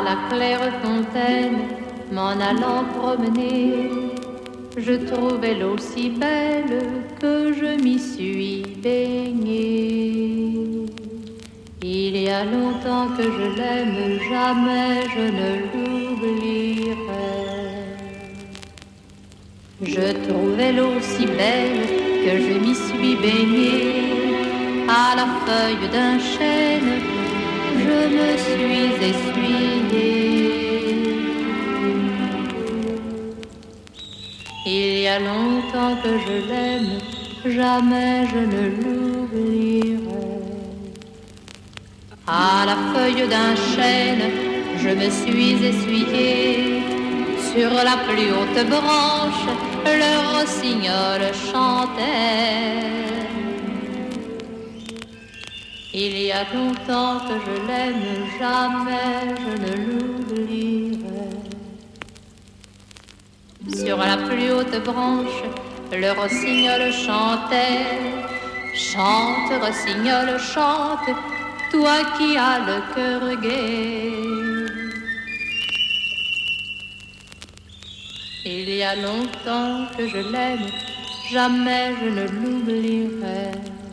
Speaker 11: la claire fontaine, m'en allant promener, je trouvais l'eau si belle que je m'y suis baignée. Il y a longtemps que je l'aime, jamais je ne l'oublierai. Je trouvais l'eau si belle que je m'y suis baignée. À la feuille d'un chêne, je me suis essuyée. Il y a longtemps que je l'aime, jamais je ne l'oublierai. À la feuille d'un chêne, je me suis essuyée. Sur la plus haute branche, le rossignol chantait. Il y a longtemps que je l'aime, jamais je ne l'oublierai. Sur la plus haute branche, le rossignol chantait. Chante, rossignol, chante, toi qui as le cœur gai. Il y a longtemps que je l'aime, jamais je ne l'oublierai.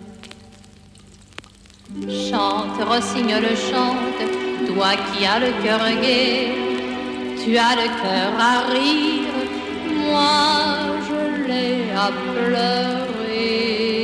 Speaker 11: Chante, rossignol, chante, toi qui as le cœur gai. Tu as le cœur à rire, moi je l'ai à pleurer.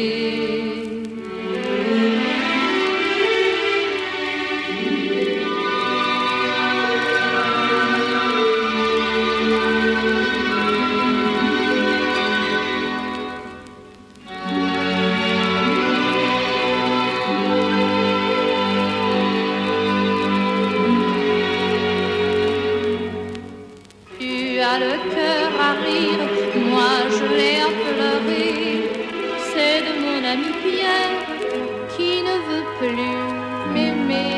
Speaker 11: Le cœur à rire, moi je l'ai à pleurer. C'est de mon ami Pierre qui ne veut plus m'aimer.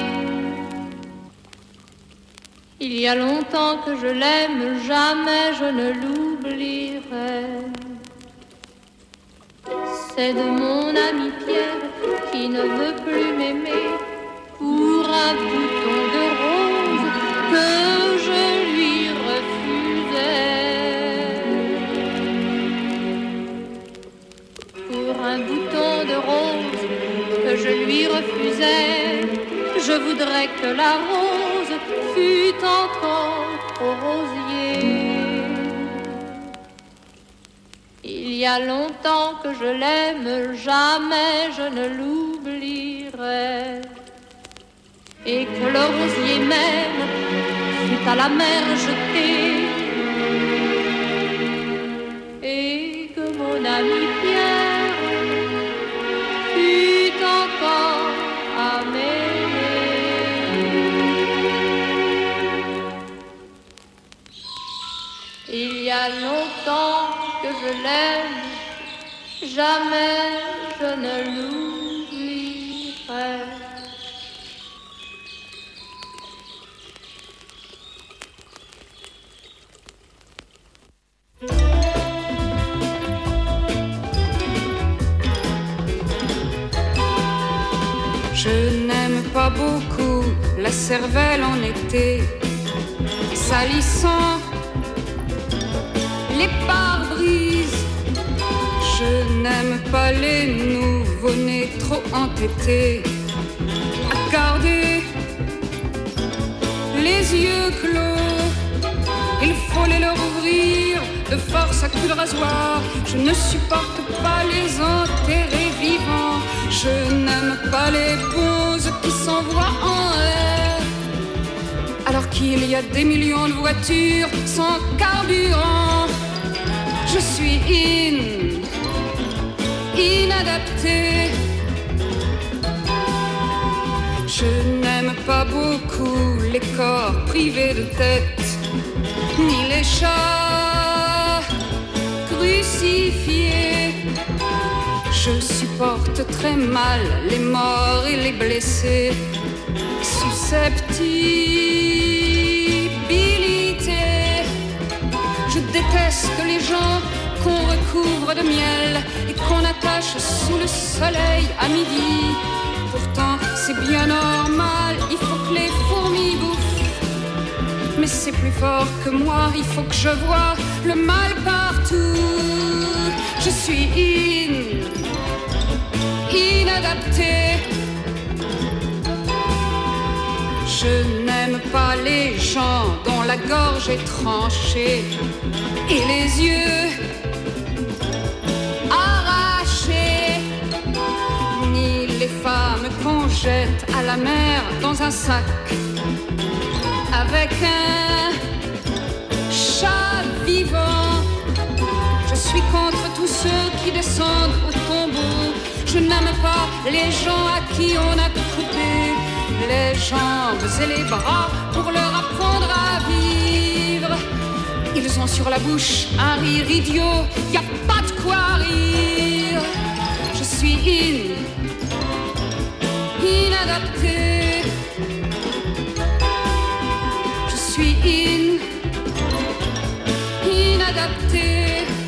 Speaker 11: Il y a longtemps que je l'aime, jamais je ne l'oublierai. C'est de mon ami Pierre qui ne veut plus m'aimer. Pour un bouton de rose que je lui pour un bouton de rose que je lui refusais, je voudrais que la rose fût encore au rosier. Il y a longtemps que je l'aime, jamais je ne l'oublierai. Et que le rosier même fut à la mer jeté. Et que mon ami Pierre fut encore à m'aimer. Il y a longtemps que je l'aime, jamais je ne l'oublierai.
Speaker 22: Je n'aime pas beaucoup la cervelle en été, salissant les pare-brises. Je n'aime pas les nouveau-nés trop entêtés à garder les yeux clos. Il faut les leur ouvrir de force à coups de rasoir. Je ne supporte pas les enterrer vivants. Je n'aime pas les bons qui s'envoient en l'air, alors qu'il y a des millions de voitures sans carburant. Je suis inadapté. Je n'aime pas beaucoup les corps privés de tête, ni les chats crucifiés. Je supporte très mal les morts et les blessés. Susceptibilité. Je déteste les gens qu'on recouvre de miel et qu'on attache sous le soleil à midi. Pourtant c'est bien normal, il faut que les fourmis bouffent mais c'est plus fort que moi. Il faut que je voie le mal partout. Je suis inadaptée. Je n'aime pas les gens dont la gorge est tranchée et les yeux arrachés, ni les femmes qu'on jette à la mer dans un sac avec un chat vivant. Je suis contre tous ceux qui descendent au tombeau. Je n'aime pas les gens à qui on a coupé les jambes et les bras pour leur apprendre à vivre. Ils ont sur la bouche un rire idiot, y a pas de quoi rire. Je suis inadaptée. Je suis inadaptée.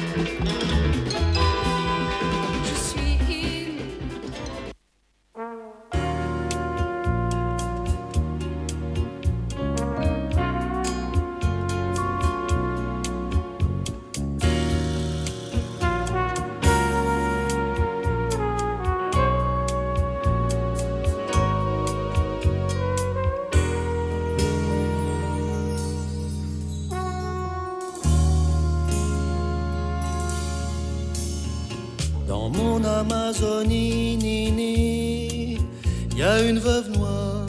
Speaker 10: Dans mon Amazonie, nini, y a une veuve noire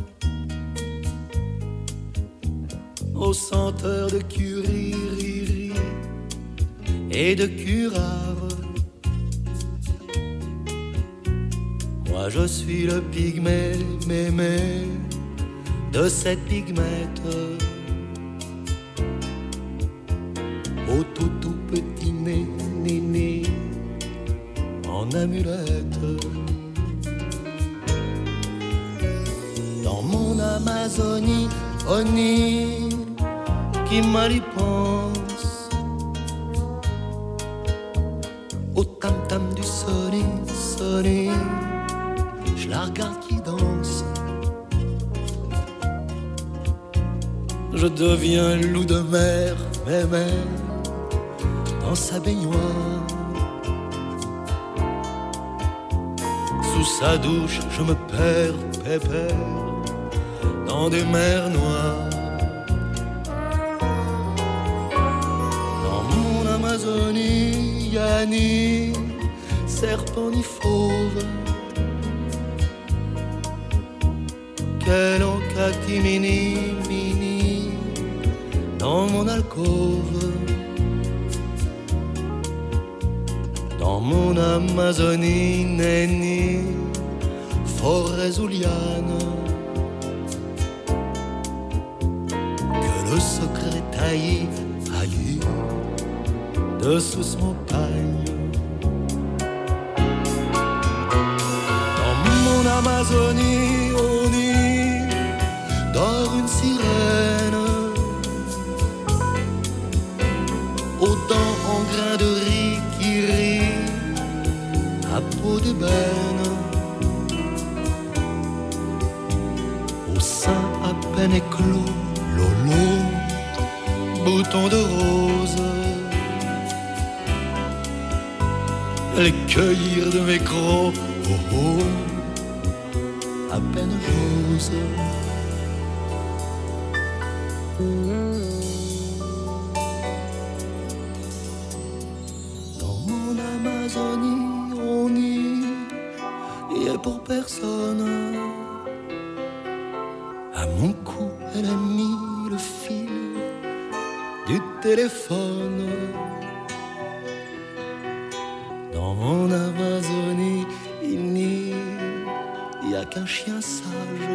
Speaker 10: aux senteurs de curiri et de curare. Moi je suis le pygmée, mémé de cette pygmette au tout petit nez, néné, en amulette. Dans mon Amazonie, Oni, qui mal y pense, au tam-tam du Sony, Sony, je la regarde qui danse. Je deviens loup de mer, mémé, dans sa baignoire. Sous sa douche, je me perds, pépère, dans des mers noires. Dans mon Amazonie, y'a ni serpent ni fauve, quel en catimini, mini, dans mon alcôve. Dans mon Amazonie, nenni, forêt zouliane, que le secret taillis, haï, dessous ce montagne. Dans mon Amazonie, on y dort une sirène, aux dents en grains de riz qui rit à peau d'ébène, au sein à peine éclos, lolo, bouton de rose, les cueillir de mes crocs, oh oh, à peine j'ose. Dans mon Amazonie, on y est pour personne. À mon cou, elle a mis le fil du téléphone. Dans mon Amazonie, il n'y a qu'un chien sage,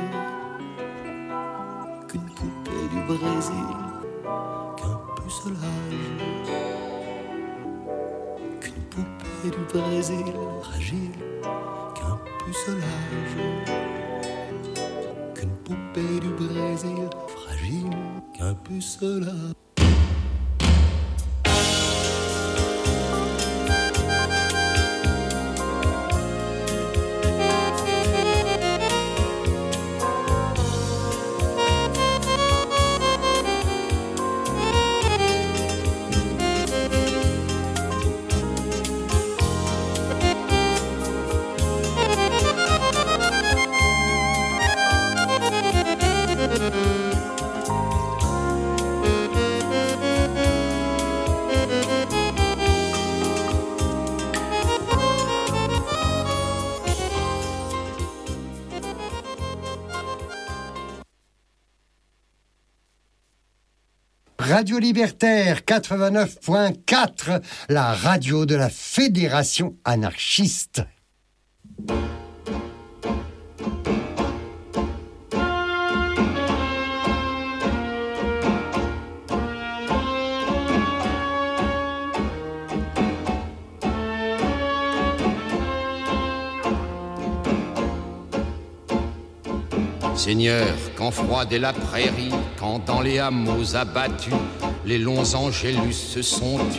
Speaker 10: qu'une poupée du Brésil, qu'un pucelage, qu'une poupée du Brésil fragile, qu'un pucelage, qu'une poupée du Brésil fragile, qu'un pucelage.
Speaker 1: Radio Libertaire 89.4, la radio de la Fédération anarchiste.
Speaker 21: Seigneur, quand froide est la prairie, quand dans les hameaux abattus, les longs angélus se sont